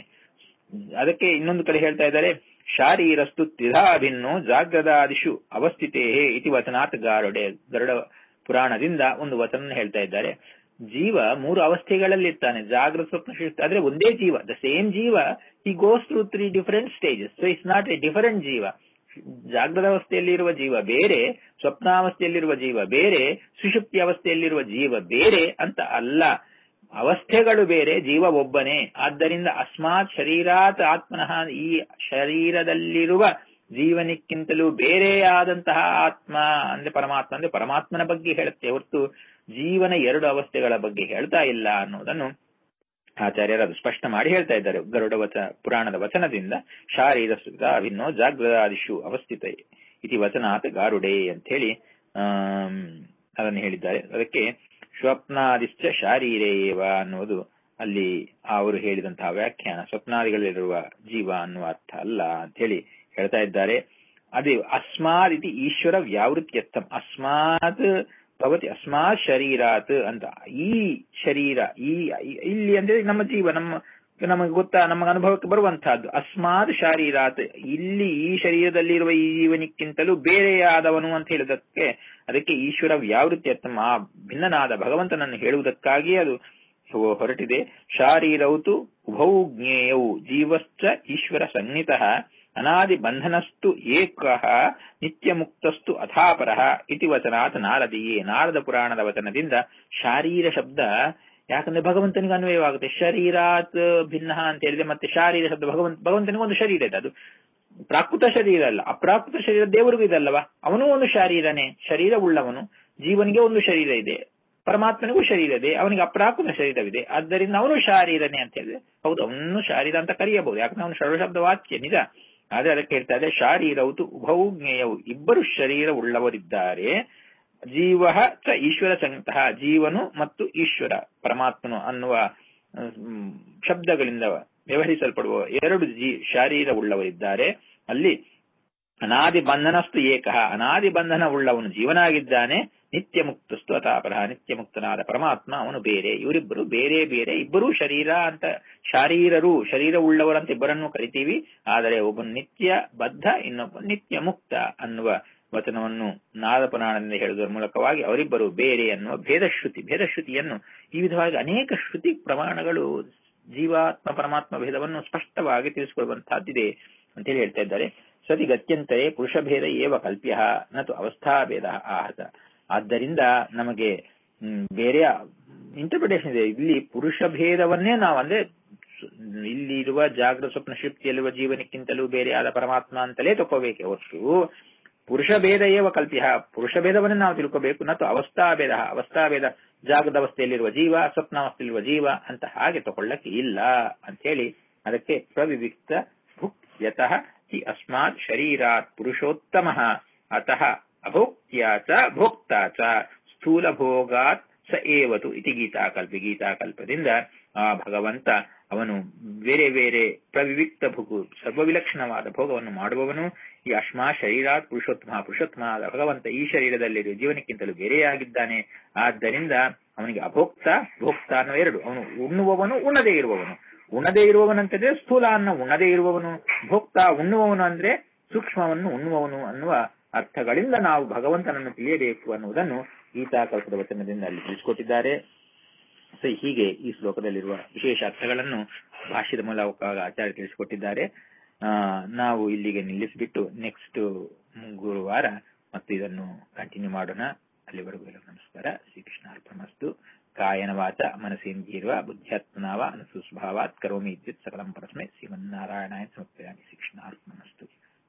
ಅದಕ್ಕೆ ಇನ್ನೊಂದು ಕಡೆ ಹೇಳ್ತಾ ಇದ್ದಾರೆ, ಶಾರೀರಸ್ತು ತ್ರಿಧಾಭಿನ್ನೋ ಜಾಗ್ರದಾದಿಷು ಅವಸ್ಥಿತೇ ಇತಿ ವಚನಾತ್ ಗಾರುಡೆ. ಗರುಡ ಪುರಾಣದಿಂದ ಒಂದು ವಚನ ಹೇಳ್ತಾ ಇದ್ದಾರೆ. ಜೀವ ಮೂರು ಅವಸ್ಥೆಗಳಲ್ಲಿ ಇರ್ತಾನೆ, ಜಾಗೃತ ಸ್ವಪ್ನ ಸುಷುಪ್ತಿ. ಆದ್ರೆ ಒಂದೇ ಜೀವ, ದ ಸೇಮ್ ಜೀವ, he goes through three different stages. So it's not a different ಜೀವ. ಜಾಗೃತ ಅವಸ್ಥೆಯಲ್ಲಿರುವ ಜೀವ ಬೇರೆ, ಸ್ವಪ್ನಾವಸ್ಥೆಯಲ್ಲಿರುವ ಜೀವ ಬೇರೆ, ಸುಷುಪ್ತಿ ಅವಸ್ಥೆಯಲ್ಲಿರುವ ಜೀವ ಬೇರೆ ಅಂತ ಅಲ್ಲ. ಅವಸ್ಥೆಗಳು ಬೇರೆ, ಜೀವ ಒಬ್ಬನೇ. ಆದ್ದರಿಂದ ಅಸ್ಮಾತ್ ಶರೀರಾತ್ ಆತ್ಮನಃ, ಈ ಶರೀರದಲ್ಲಿರುವ ಜೀವನಕ್ಕಿಂತಲೂ ಬೇರೆಯಾದಂತಹ ಆತ್ಮ ಅಂದ್ರೆ ಪರಮಾತ್ಮ ಅಂದ್ರೆ ಪರಮಾತ್ಮನ ಬಗ್ಗೆ ಹೇಳುತ್ತೆ ಹೊರತು ಜೀವನ ಎರಡು ಅವಸ್ಥೆಗಳ ಬಗ್ಗೆ ಹೇಳ್ತಾ ಇಲ್ಲ ಅನ್ನೋದನ್ನು ಆಚಾರ್ಯರು ಅದು ಸ್ಪಷ್ಟ ಮಾಡಿ ಹೇಳ್ತಾ ಇದ್ದಾರೆ ಗರುಡ ವಚ ಪುರಾಣದ ವಚನದಿಂದ. ಶಾರೀರ ಅಭಿನ್ನೋ ಜಾಗ್ರದಾದಿಷು ಅವಸ್ಥಿತ ಇತಿ ವಚನಾತ್ ಗಾರುಡೆ ಅಂತ ಹೇಳಿ ಆಮ್ ಅದನ್ನು ಹೇಳಿದ್ದಾರೆ. ಅದಕ್ಕೆ ಸ್ವಪ್ನಾದಿಶ್ಚ ಶಾರೀರೇವ ಅನ್ನುವುದು ಅಲ್ಲಿ ಅವರು ಹೇಳಿದಂತಹ ವ್ಯಾಖ್ಯಾನ ಸ್ವಪ್ನಾದಿಗಳಲ್ಲಿರುವ ಜೀವ ಅನ್ನುವ ಅರ್ಥ ಅಲ್ಲ ಅಂತ ಹೇಳಿ ಹೇಳ್ತಾ ಇದ್ದಾರೆ. ಅದೇ ಅಸ್ಮಾತ್ ಇತಿ ಈಶ್ವರ ವ್ಯಾವೃತ್ಯರ್ಥಂ, ಅಸ್ಮಾತ್ ಭವತಿ ಅಸ್ಮಾತ್ ಶರೀರಾತ್ ಅಂತ. ಈ ಶರೀರ ಈ ಇಲ್ಲಿ ಅಂದ್ರೆ ನಮ್ಮ ಜೀವ, ನಮ್ಮ ನಮಗೆ ಗೊತ್ತಾ ನಮಗೆ ಅನುಭವಕ್ಕೆ ಬರುವಂತಹದ್ದು. ಅಸ್ಮಾತ್ ಶಾರೀರಾತ್, ಇಲ್ಲಿ ಈ ಶರೀರದಲ್ಲಿರುವ ಈ ಜೀವನಕ್ಕಿಂತಲೂ ಬೇರೆಯಾದವನು ಅಂತ ಹೇಳುವುದಕ್ಕೆ ಅದಕ್ಕೆ ಈಶ್ವರ ವ್ಯಾವೃತ್ಯರ್ಥಂ, ಆ ಭಿನ್ನನಾದ ಭಗವಂತನನ್ನು ಹೇಳುವುದಕ್ಕಾಗಿ ಅದು ಹೊರಟಿದೆ. ಶಾರೀರೌತು ಉಭೌ ಜ್ಞೇಯೌ ಜೀವಶ್ಚ ಈಶ್ವರ ಸನ್ನಿತಃ ಅನಾದಿ ಬಂಧನಸ್ತು ಏಕಃ ನಿತ್ಯ ಮುಕ್ತಸ್ತು ಅಥಾಪರಃ ಇತಿ ವಚನಾತ್ ನಾರದೀಯೇ. ನಾರದ ಪುರಾಣದ ವಚನದಿಂದ ಶಾರೀರ ಶಬ್ದ ಯಾಕಂದ್ರೆ ಭಗವಂತನಿಗೆ ಅನ್ವಯವಾಗುತ್ತೆ. ಶರೀರಾತ್ ಭಿನ್ನ ಅಂತ ಹೇಳಿದ್ರೆ ಮತ್ತೆ ಶಾರೀರ ಶಬ್ದ ಭಗವಂತ ಭಗವಂತನಿಗೆ ಒಂದು ಶರೀರ ಇದೆ, ಅದು ಪ್ರಾಕೃತ ಶರೀರ ಅಲ್ಲ, ಅಪ್ರಾಕೃತ ಶರೀರ ದೇವರಿಗೂ ಇದಲ್ಲವಾ, ಅವನೂ ಒಂದು ಶಾರೀರನೇ, ಶರೀರ ಉಳ್ಳವನು. ಜೀವನಿಗೆ ಒಂದು ಶರೀರ ಇದೆ, ಪರಮಾತ್ಮನಿಗೂ ಶರೀರ ಇದೆ, ಅವನಿಗೆ ಅಪ್ರಾಕೃತ ಶರೀರವಿದೆ, ಆದ್ದರಿಂದ ಅವನು ಶಾರೀರನೇ ಅಂತ ಹೇಳಿದ್ರೆ ಹೌದು, ಅವನು ಶಾರೀರ ಅಂತ ಕರೆಯಬಹುದು, ಯಾಕಂದ್ರೆ ಅವನು ಸರ್ವಶಬ್ದ ವಾಚ್ಯ ನಿಜ. ಆದ್ರೆ ಅದಕ್ಕೆ ಹೇಳ್ತಾ ಇದೆ ಶಾರೀರೌತು ಉಭೌ ಜ್ಞೇಯವು, ಇಬ್ಬರು ಶರೀರ ಉಳ್ಳವರಿದ್ದಾರೆ. ಜೀವ ಚ ಈಶ್ವರ ಸಂತಹ, ಜೀವನು ಮತ್ತು ಈಶ್ವರ ಪರಮಾತ್ಮನು ಅನ್ನುವ ಶಬ್ದಗಳಿಂದ ವ್ಯವಹರಿಸಲ್ಪಡುವ ಎರಡು ಜೀ ಶಾರೀರ ಉಳ್ಳವರಿದ್ದಾರೆ. ಅಲ್ಲಿ ಅನಾದಿ ಬಂಧನಸ್ತು ಏಕಃ, ಅನಾದಿ ಬಂಧನ ಉಳ್ಳವನು ಜೀವನಾಗಿದ್ದಾನೆ. ನಿತ್ಯ ಮುಕ್ತಸ್ತು ಅಥಾಪರಃ, ನಿತ್ಯ ಮುಕ್ತನಾದ ಪರಮಾತ್ಮ ಅವನು ಬೇರೆ. ಇವರಿಬ್ಬರು ಬೇರೆ ಬೇರೆ, ಇಬ್ಬರೂ ಶರೀರ ಅಂತ, ಶಾರೀರರು ಶರೀರ ಉಳ್ಳವರಂತ ಇಬ್ಬರನ್ನು ಕರಿತೀವಿ. ಆದರೆ ಒಬ್ಬನು ನಿತ್ಯ ಬದ್ಧ, ಇನ್ನೊಬ್ಬ ನಿತ್ಯ ಮುಕ್ತ ಅನ್ನುವ ವಚನವನ್ನು ನಾರದ ಪುರಾಣದಿಂದ ಹೇಳುವುದರ ಮೂಲಕವಾಗಿ ಅವರಿಬ್ಬರು ಬೇರೆ ಅನ್ನುವ ಭೇದಶ್ರುತಿ ಭೇದಶ್ರುತಿಯನ್ನು ಈ ವಿಧವಾಗಿ ಅನೇಕ ಶ್ರುತಿ ಪ್ರಮಾಣಗಳು ಜೀವಾತ್ಮ ಪರಮಾತ್ಮ ಭೇದವನ್ನು ಸ್ಪಷ್ಟವಾಗಿ ತಿಳಿಸಿಕೊಳ್ಳುವಂತಹದ್ದಿದೆ ಅಂತೇಳಿ ಹೇಳ್ತಾ ಇದ್ದಾರೆ. ಸತಿ ಗತ್ಯಂತರೇ ಪುರುಷ ಭೇದ ಏವ ಕಲ್ಪ್ಯ ನತು ಅವಸ್ಥಾಭೇದ ಆಹತ. ಆದ್ದರಿಂದ ನಮಗೆ ಬೇರೆ ಇಂಟರ್ಪ್ರಿಟೇಷನ್ ಇದೆ. ಇಲ್ಲಿ ಪುರುಷ ಭೇದವನ್ನೇ ನಾವು ಅಂದ್ರೆ ಇಲ್ಲಿ ಇರುವ ಜಾಗೃತ ಸ್ವಪ್ನ ಶುಪ್ತಿಯಲ್ಲಿರುವ ಜೀವನಕ್ಕಿಂತಲೂ ಬೇರೆಯಾದ ಪರಮಾತ್ಮ ಅಂತಲೇ ತಗೋಬೇಕೆ ಹೊರತು ಪುರುಷ ಭೇದ ಏವ ಕಲ್ಪ್ಯ, ಪುರುಷ ಭೇದವನ್ನೇ ನಾವು ತಿಳ್ಕೋಬೇಕು. ನತು ಅವಸ್ಥಾಭೇದ, ಅವಸ್ಥಾಭೇದ ಜಾಗೃತ ಅವಸ್ಥೆಯಲ್ಲಿರುವ ಜೀವ ಸ್ವಪ್ನಾವಸ್ಥೆಯಲ್ಲಿರುವ ಜೀವ ಅಂತ ಹಾಗೆ ತಗೊಳ್ಳಕ್ಕೆ ಇಲ್ಲ ಅಂತ ಹೇಳಿ ಅದಕ್ಕೆ ಪ್ರವಿವಿಕ್ತ ಭುಕ್ ಯತಃ ಹಿ ಅಸ್ಮಾತ್ ಶರೀರಾತ್ ಪುರುಷೋತ್ತಮಃ ಅತಃ ಅಭೋಕ್ತ್ಯಾ ಚ ಭೋಕ್ತಾ ಚ ಸ್ಥೂಲ ಭೋಗಾತ್ ಸ ಏವತು ಇತಿ ಗೀತಾಕಲ್ಪಿ. ಗೀತಾಕಲ್ಪದಿಂದ ಆ ಭಗವಂತ ಅವನು ಬೇರೆ ಬೇರೆ ಪ್ರವಿವಿಕ್ತ ಭುಗು ಸರ್ವವಿಲಕ್ಷಣವಾದ ಭೋಗವನ್ನು ಮಾಡುವವನು. ಈ ಅಶ್ಮಾ ಶರೀರಾತ್ ಪುರುಷೋತ್ತಮ, ಪುರುಷೋತ್ತಮ ಭಗವಂತ ಈ ಶರೀರದಲ್ಲಿರುವ ಜೀವನಕ್ಕಿಂತಲೂ ಬೇರೆಯಾಗಿದ್ದಾನೆ. ಆದ್ದರಿಂದ ಅವನಿಗೆ ಅಭೋಕ್ತ ಭೋಕ್ತ ಅನ್ನೋ ಎರಡು, ಅವನು ಉಣ್ಣುವವನು ಉಣ್ಣದೇ ಇರುವವನು. ಉಣ್ಣದೇ ಇರುವವನಂತಂದ್ರೆ ಸ್ಥೂಲ ಅನ್ನ ಉಣ್ಣದೇ ಇರುವವನು, ಭೋಕ್ತ ಉಣ್ಣುವವನು ಅಂದ್ರೆ ಸೂಕ್ಷ್ಮವನ್ನು ಉಣ್ಣುವವನು ಅನ್ನುವ ಅರ್ಥಗಳಿಂದ ನಾವು ಭಗವಂತನನ್ನು ತಿಳಿಯಬೇಕು ಅನ್ನುವುದನ್ನು ಗೀತಾಕಲ್ಪದ ವಚನದಿಂದ ಅಲ್ಲಿ ತಿಳಿಸಿಕೊಟ್ಟಿದ್ದಾರೆ. ಸೊ ಹೀಗೆ ಈ ಶ್ಲೋಕದಲ್ಲಿರುವ ವಿಶೇಷ ಅರ್ಥಗಳನ್ನು ಭಾಷ್ಯದ ಮೂಲಕ ಆಚಾರ್ಯ ತಿಳಿಸಿಕೊಟ್ಟಿದ್ದಾರೆ. ಆ ನಾವು ಇಲ್ಲಿಗೆ ನಿಲ್ಲಿಸಿಬಿಟ್ಟು ನೆಕ್ಸ್ಟ್ ಗುರುವಾರ ಮತ್ತು ಇದನ್ನು ಕಂಟಿನ್ಯೂ ಮಾಡೋಣ. ಅಲ್ಲಿವರೆಗೂ ಎಲ್ಲ ನಮಸ್ಕಾರ. ಶ್ರೀಕೃಷ್ಣ ಅರ್ಪಣಮಸ್ತು. ಕಾಯನ ವಾಚ ಮನಸೇಂದ್ರಿಯರ್ವ ಬುದ್ಧ್ಯಾತ್ಮನಾವ ಅನುಸುಸ್ಭಾವಾತ್ ಕರೋಮಿ ಇತ್ಯುತ್ ಸಕಲಂ ಪರಸ್ಮೈ ಶ್ರೀಮನ್ನಾರಾಯಣಾಯ ಸಮರ್ಪಯಾಮಿ. ಶ್ರೀಕೃಷ್ಣ ಅರ್ಪಣಮಸ್ತು.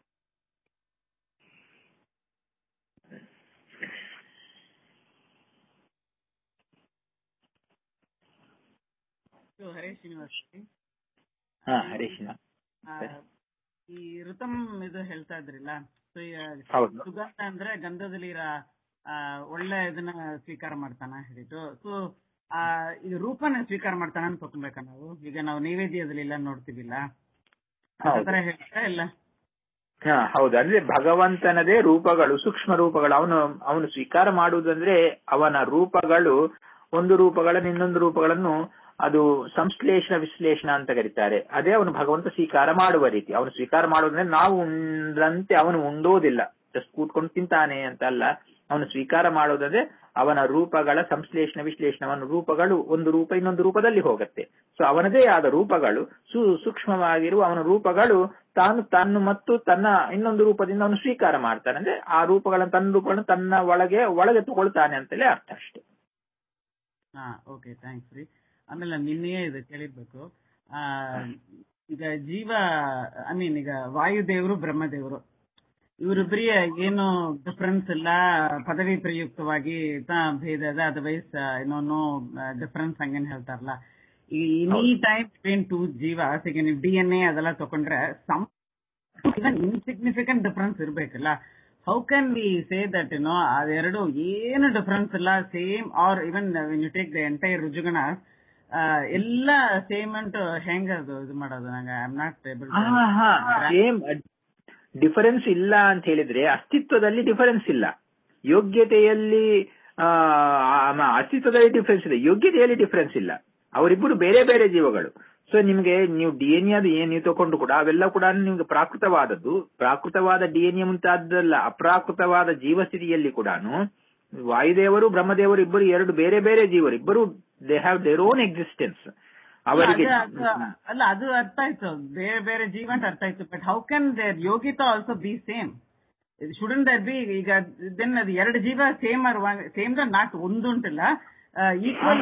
ಹರೇ ಶ್ರೀನಿವಾಸ್. ಹಾ ಹರೇ ಶ್ರೀನಿವಾಸ್. ಈ ಋತಂ ಇದು ಹೇಳ್ತಾ ಇದ್ರಿಲ್ಲ, ಹೌದು. ಸುಗಂಧ ಅಂದ್ರೆ ಗಂಧದಲ್ಲಿ ಇರೋ ಒಳ್ಳೆ ಇದನ್ನ ಸ್ವೀಕಾರ ಮಾಡ್ತಾನ ಹೇಳಿಟ್ಟು. ಸೊ ಆ ಇದು ರೂಪನ ಸ್ವೀಕಾರ ಮಾಡ್ತಾನ ಅಂತ ತಗೊಬೇಕಾ ನಾವು? ಈಗ ನಾವು ನೈವೇದ್ಯದಲ್ಲಿ ಎಲ್ಲ ನೋಡ್ತೀವಿಲ್ಲ, ಆತರ ಹೇಳ್ತಾ ಇಲ್ಲ? ಹಾ ಹೌದು. ಅಂದ್ರೆ ಭಗವಂತನದೇ ರೂಪಗಳು, ಸೂಕ್ಷ್ಮ ರೂಪಗಳು. ಅವನು ಅವನು ಸ್ವೀಕಾರ ಮಾಡುವುದಂದ್ರೆ ಅವನ ರೂಪಗಳು ಒಂದು ರೂಪಗಳನ್ನು ಇನ್ನೊಂದು ರೂಪಗಳನ್ನು ಅದು ಸಂಶ್ಲೇಷಣ ವಿಶ್ಲೇಷಣ ಅಂತ ಕರೀತಾರೆ. ಅದೇ ಅವನು ಭಗವಂತ ಸ್ವೀಕಾರ ಮಾಡುವ ರೀತಿ. ಅವನು ಸ್ವೀಕಾರ ಮಾಡುವುದಂದ್ರೆ ನಾವು ಉಂಡ್ರಂತೆ ಅವನು ಉಂಡೋದಿಲ್ಲ, ಜಸ್ಟ್ ಕೂತ್ಕೊಂಡು ತಿಂತಾನೆ ಅಂತ ಅಲ್ಲ. ಅವನು ಸ್ವೀಕಾರ ಮಾಡೋದಂದ್ರೆ ಅವನ ರೂಪಗಳ ಸಂಶ್ಲೇಷಣ ವಿಶ್ಲೇಷಣ. ಅವನ ರೂಪಗಳು ಒಂದು ರೂಪ ಇನ್ನೊಂದು ರೂಪದಲ್ಲಿ ಹೋಗುತ್ತೆ. ಸೊ ಅವನದೇ ಆದ ರೂಪಗಳು ಸು ಸೂಕ್ಷ್ಮವಾಗಿರುವ ಅವನ ರೂಪಗಳು ತಾನು ತನ್ನ ಮತ್ತು ತನ್ನ ಇನ್ನೊಂದು ರೂಪದಿಂದ ಅವನು ಸ್ವೀಕಾರ ಮಾಡ್ತಾನೆ. ಅಂದ್ರೆ ಆ ರೂಪಗಳನ್ನು ತನ್ನ ರೂಪಗಳನ್ನು ತನ್ನ ಒಳಗೆ ಒಳಗೆ ತಗೊಳ್ತಾನೆ ಅಂತಲೇ ಅರ್ಥ ಅಷ್ಟೇ. ಹಾ ಓಕೆ, ಥ್ಯಾಂಕ್ಸ್ ರೀ. ಆಮೇಲೆ ನಿನ್ನೆಯೇ ಇದು ಕೇಳಿರ್ಬೇಕು. ಆ ಈಗ ಜೀವ ಐ ಮೀನ್ ಈಗ ವಾಯುದೇವರು ಬ್ರಹ್ಮದೇವರು ಇವರಿಬ್ಬರಿಯ ಏನು ಡಿಫರೆನ್ಸ್ ಇಲ್ಲ, ಪದವಿ ಪ್ರಯುಕ್ತವಾಗಿ ಭೇದದ ಅದರ್ವೈಸ್ ಏನೋ ನೋ ಡಿಫರೆನ್ಸ್ ಹಂಗೇನ್ ಹೇಳ್ತಾರಲ್ಲ. ಈ ಎನಿ ಟೈಮ್ ಬಿಟ್ವೀನ್ ಟೂ ಜೀವ ಈಗ ನೀವು ಡಿ ಎನ್ ಎ ಅದೆಲ್ಲ ತಗೊಂಡ್ರೆ ಸಮ್ ಇನ್ಸಿಗ್ನಿಫಿಕೆಂಟ್ ಡಿಫರೆನ್ಸ್ ಇರ್ಬೇಕಲ್ಲ. How can we say that you know ಅದೆರಡು ಏನು ಡಿಫರೆನ್ಸ್ ಇಲ್ಲ, same are even when you take the entire ರುಜುಗಣ ಎಲ್ಲ ಸೇಮ್ ಅಂಟು ಹೆಂಗ ಅದು ಇದು ಮಾಡೋದು? ನಂಗೆ I am not able to. Difference ಇಲ್ಲ ಅಂತ ಹೇಳಿದ್ರೆ ಅಸ್ತಿತ್ವದಲ್ಲಿ ಡಿಫರೆನ್ಸ್ ಇಲ್ಲ, ಯೋಗ್ಯತೆಯಲ್ಲಿ ಅಸ್ತಿತ್ವದಲ್ಲಿ ಡಿಫರೆನ್ಸ್ ಇದೆ, ಯೋಗ್ಯತೆಯಲ್ಲಿ ಡಿಫರೆನ್ಸ್ ಇಲ್ಲ. ಅವರಿಬ್ಬರು ಬೇರೆ ಬೇರೆ ಜೀವಗಳು. ಸೊ ನಿಮ್ಗೆ ನೀವು ಡಿ ಎನ್ ಎ ಏನ್ ನೀವು ತಗೊಂಡು ಕೂಡ ಅವೆಲ್ಲ ಕೂಡ ನಿಮ್ಗೆ ಪ್ರಾಕೃತವಾದದ್ದು. ಪ್ರಾಕೃತವಾದ ಡಿ ಎನ್ ಎ ಮುಂತಾದಲ್ಲ, ಅಪ್ರಾಕೃತವಾದ ಜೀವಸ್ಥಿತಿಯಲ್ಲಿ ಕೂಡ ವಾಯುದೇವರು ಬ್ರಹ್ಮದೇವರು ಇಬ್ಬರು ಎರಡು ಬೇರೆ ಬೇರೆ ಜೀವರು, ಇಬ್ಬರು they have their own existence. ಅವರಿಗೆ ಅಲ್ಲ ಅದು ಅರ್ಥ ಆಯ್ತು, ಬೇರೆ ಬೇರೆ ಜೀವ ಅಂತ ಅರ್ಥ ಆಯ್ತು. ಬಟ್ ಹೌ ಕ್ಯಾನ್ ದೇರ್ ಯೋಗಿತ also be same? Shouldn't that be? ಈಗ ದೆನ್ ಅದು ಎರಡು ಜೀವ ಸೇಮ್ ಆರ್ ಸೇಮ್ ನಾಟ್ ಒಂದು ಉಂಟಲ್ಲ, ಈಕ್ವಲ್.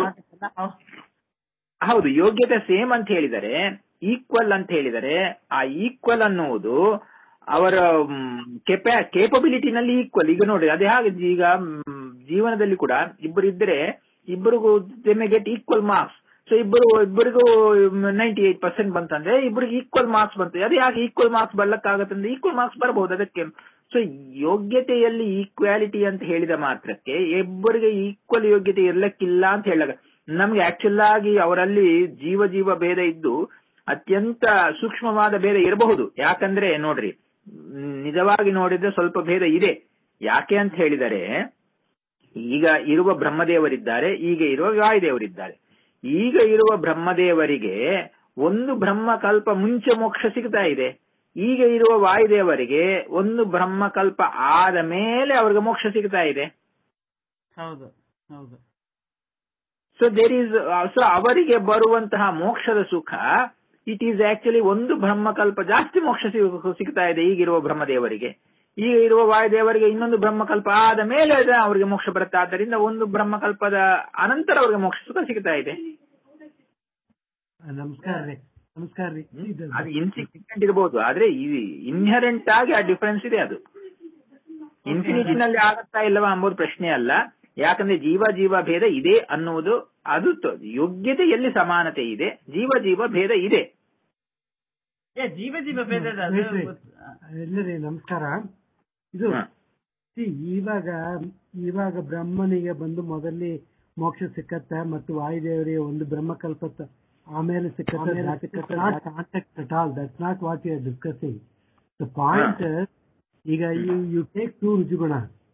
ಹೌದು, ಯೋಗ್ಯತೆ ಸೇಮ್ ಅಂತ ಹೇಳಿದರೆ, ಈಕ್ವಲ್ ಅಂತ ಹೇಳಿದರೆ, ಆ ಈಕ್ವಲ್ ಅನ್ನುವುದು ಅವರ ಕೆಪಾ ಕೇಪಬಿಲಿಟಿನಲ್ಲಿ ಈಕ್ವಲ್. ಈಗ ನೋಡಿ, ಅದೇ ಹಾಗೆ ಈಗ ಜೀವನದಲ್ಲಿ ಕೂಡ ಇಬ್ಬರು ಇದ್ದರೆ ಇಬ್ಬರಿಗೂ they may get equal marks. So ಇಬ್ಬರು ಇಬ್ಬರಿಗೂ ನೈಂಟಿ ಏಟ್ ಪರ್ಸೆಂಟ್ ಬಂತಂದ್ರೆ ಇಬ್ಬರಿಗೆ ಈಕ್ವಲ್ ಮಾರ್ಕ್ಸ್ ಬಂತು. ಅದೇ ಹಾಗೆ ಈಕ್ವಲ್ ಮಾರ್ಕ್ಸ್ ಬರ್ಲಕ್ಕಾಗತ್ತಂದ್ರೆ ಈಕ್ವಲ್ ಮಾರ್ಕ್ಸ್ ಬರಬಹುದು ಅದಕ್ಕೆ. ಸೊ ಯೋಗ್ಯತೆಯಲ್ಲಿ ಈಕ್ವಾಲಿಟಿ ಅಂತ ಹೇಳಿದ ಮಾತ್ರಕ್ಕೆ ಇಬ್ಬರಿಗೆ ಈಕ್ವಲ್ ಯೋಗ್ಯತೆ ಇರ್ಲಕ್ಕಿಲ್ಲ ಅಂತ ಹೇಳಕ. ನಮ್ಗೆ ಆಕ್ಚುಲ್ ಆಗಿ ಅವರಲ್ಲಿ ಜೀವ ಜೀವ ಭೇದ ಇದ್ದು ಅತ್ಯಂತ ಸೂಕ್ಷ್ಮವಾದ ಭೇದ ಇರಬಹುದು. ಯಾಕಂದ್ರೆ ನೋಡ್ರಿ, ನಿಜವಾಗಿ ನೋಡಿದ್ರೆ ಸ್ವಲ್ಪ ಭೇದ ಇದೆ. ಯಾಕೆ ಅಂತ ಹೇಳಿದರೆ, ಈಗ ಇರುವ ಬ್ರಹ್ಮದೇವರಿದ್ದಾರೆ, ಈಗ ಇರುವ ವಾಯುದೇವರಿದ್ದಾರೆ. ಈಗ ಇರುವ ಬ್ರಹ್ಮದೇವರಿಗೆ ಒಂದು ಬ್ರಹ್ಮಕಲ್ಪ ಮುಂಚೆ ಮೋಕ್ಷ ಸಿಗ್ತಾ ಇದೆ. ಈಗ ಇರುವ ವಾಯುದೇವರಿಗೆ ಒಂದು ಬ್ರಹ್ಮಕಲ್ಪ ಆದ ಮೇಲೆ ಅವ್ರಿಗೆ ಮೋಕ್ಷ ಸಿಗ್ತಾ ಇದೆ. ಹೌದು ಹೌದು. ಸೊ ದೇರ್ ಈಸ್ ಸೊ ಅವರಿಗೆ ಬರುವಂತಹ ಮೋಕ್ಷದ ಸುಖ ಇಟ್ ಈಸ್ ಆಕ್ಚುಲಿ ಒಂದು ಬ್ರಹ್ಮಕಲ್ಪ ಜಾಸ್ತಿ ಮೋಕ್ಷ ಸಿಗ್ತಾ ಇದೆ ಈಗಿರುವ ಬ್ರಹ್ಮದೇವರಿಗೆ. ಈಗ ಇರುವ ವಾಯುದೇವರಿಗೆ ಇನ್ನೊಂದು ಬ್ರಹ್ಮಕಲ್ಪ ಆದ ಮೇಲೆ ಅವರಿಗೆ ಮೋಕ್ಷ ಬರುತ್ತೆ. ಆದ್ದರಿಂದ ಒಂದು ಬ್ರಹ್ಮಕಲ್ಪದ ಅನಂತರ ಅವರಿಗೆ ಮೋಕ್ಷ ಸುಖ ಸಿಗ್ತಾ ಇದೆ. ನಮಸ್ಕಾರ ರೀ. ನಮಸ್ಕಾರ ರೀ. ಅದು ಇನ್ಸಿಗ್ನಿಫಿಕೆಂಟ್ ಇರಬಹುದು, ಆದ್ರೆ ಇನ್ಹೆರೆಂಟ್ ಆಗಿ ಆ ಡಿಫರೆನ್ಸ್ ಇದೆ. ಅದು ಇನ್ಫಿನಿಟಿನಲ್ಲಿ ಆಗತ್ತಾ ಇಲ್ಲವಾ ಎಂಬುದು ಪ್ರಶ್ನೆ ಅಲ್ಲ. ಯಾಕಂದ್ರೆ ಜೀವ ಜೀವ ಭೇದ ಇದೆ ಅನ್ನುವುದು ಅದು ಯೋಗ್ಯತೆಯಲ್ಲಿ ಸಮಾನತೆ ಇದೆ, ಜೀವ ಜೀವ ಭೇದ ಇದೆ. ಜೀವ ಜೀವ ಭೇದ ಎಲ್ಲರಿ ನಮಸ್ಕಾರ. ಇದು ಇವಾಗ ಇವಾಗ ಬ್ರಹ್ಮನಿಗೆ ಬಂದು ಮೊದಲೇ ಮೋಕ್ಷ ಸಿಕ್ಕತ್ತ ಮತ್ತು ವಾಯುದೇವರಿಗೆ ಒಂದು ಬ್ರಹ್ಮಕಲ್ಪ ಆಮೇಲೆ ಸಿಕ್ಕತ್ತ. That's not what you are discussing. The point ಈಗ ಯು ಯು ಟೇಕ್ ಟೂ ರುಜುಗುಣ.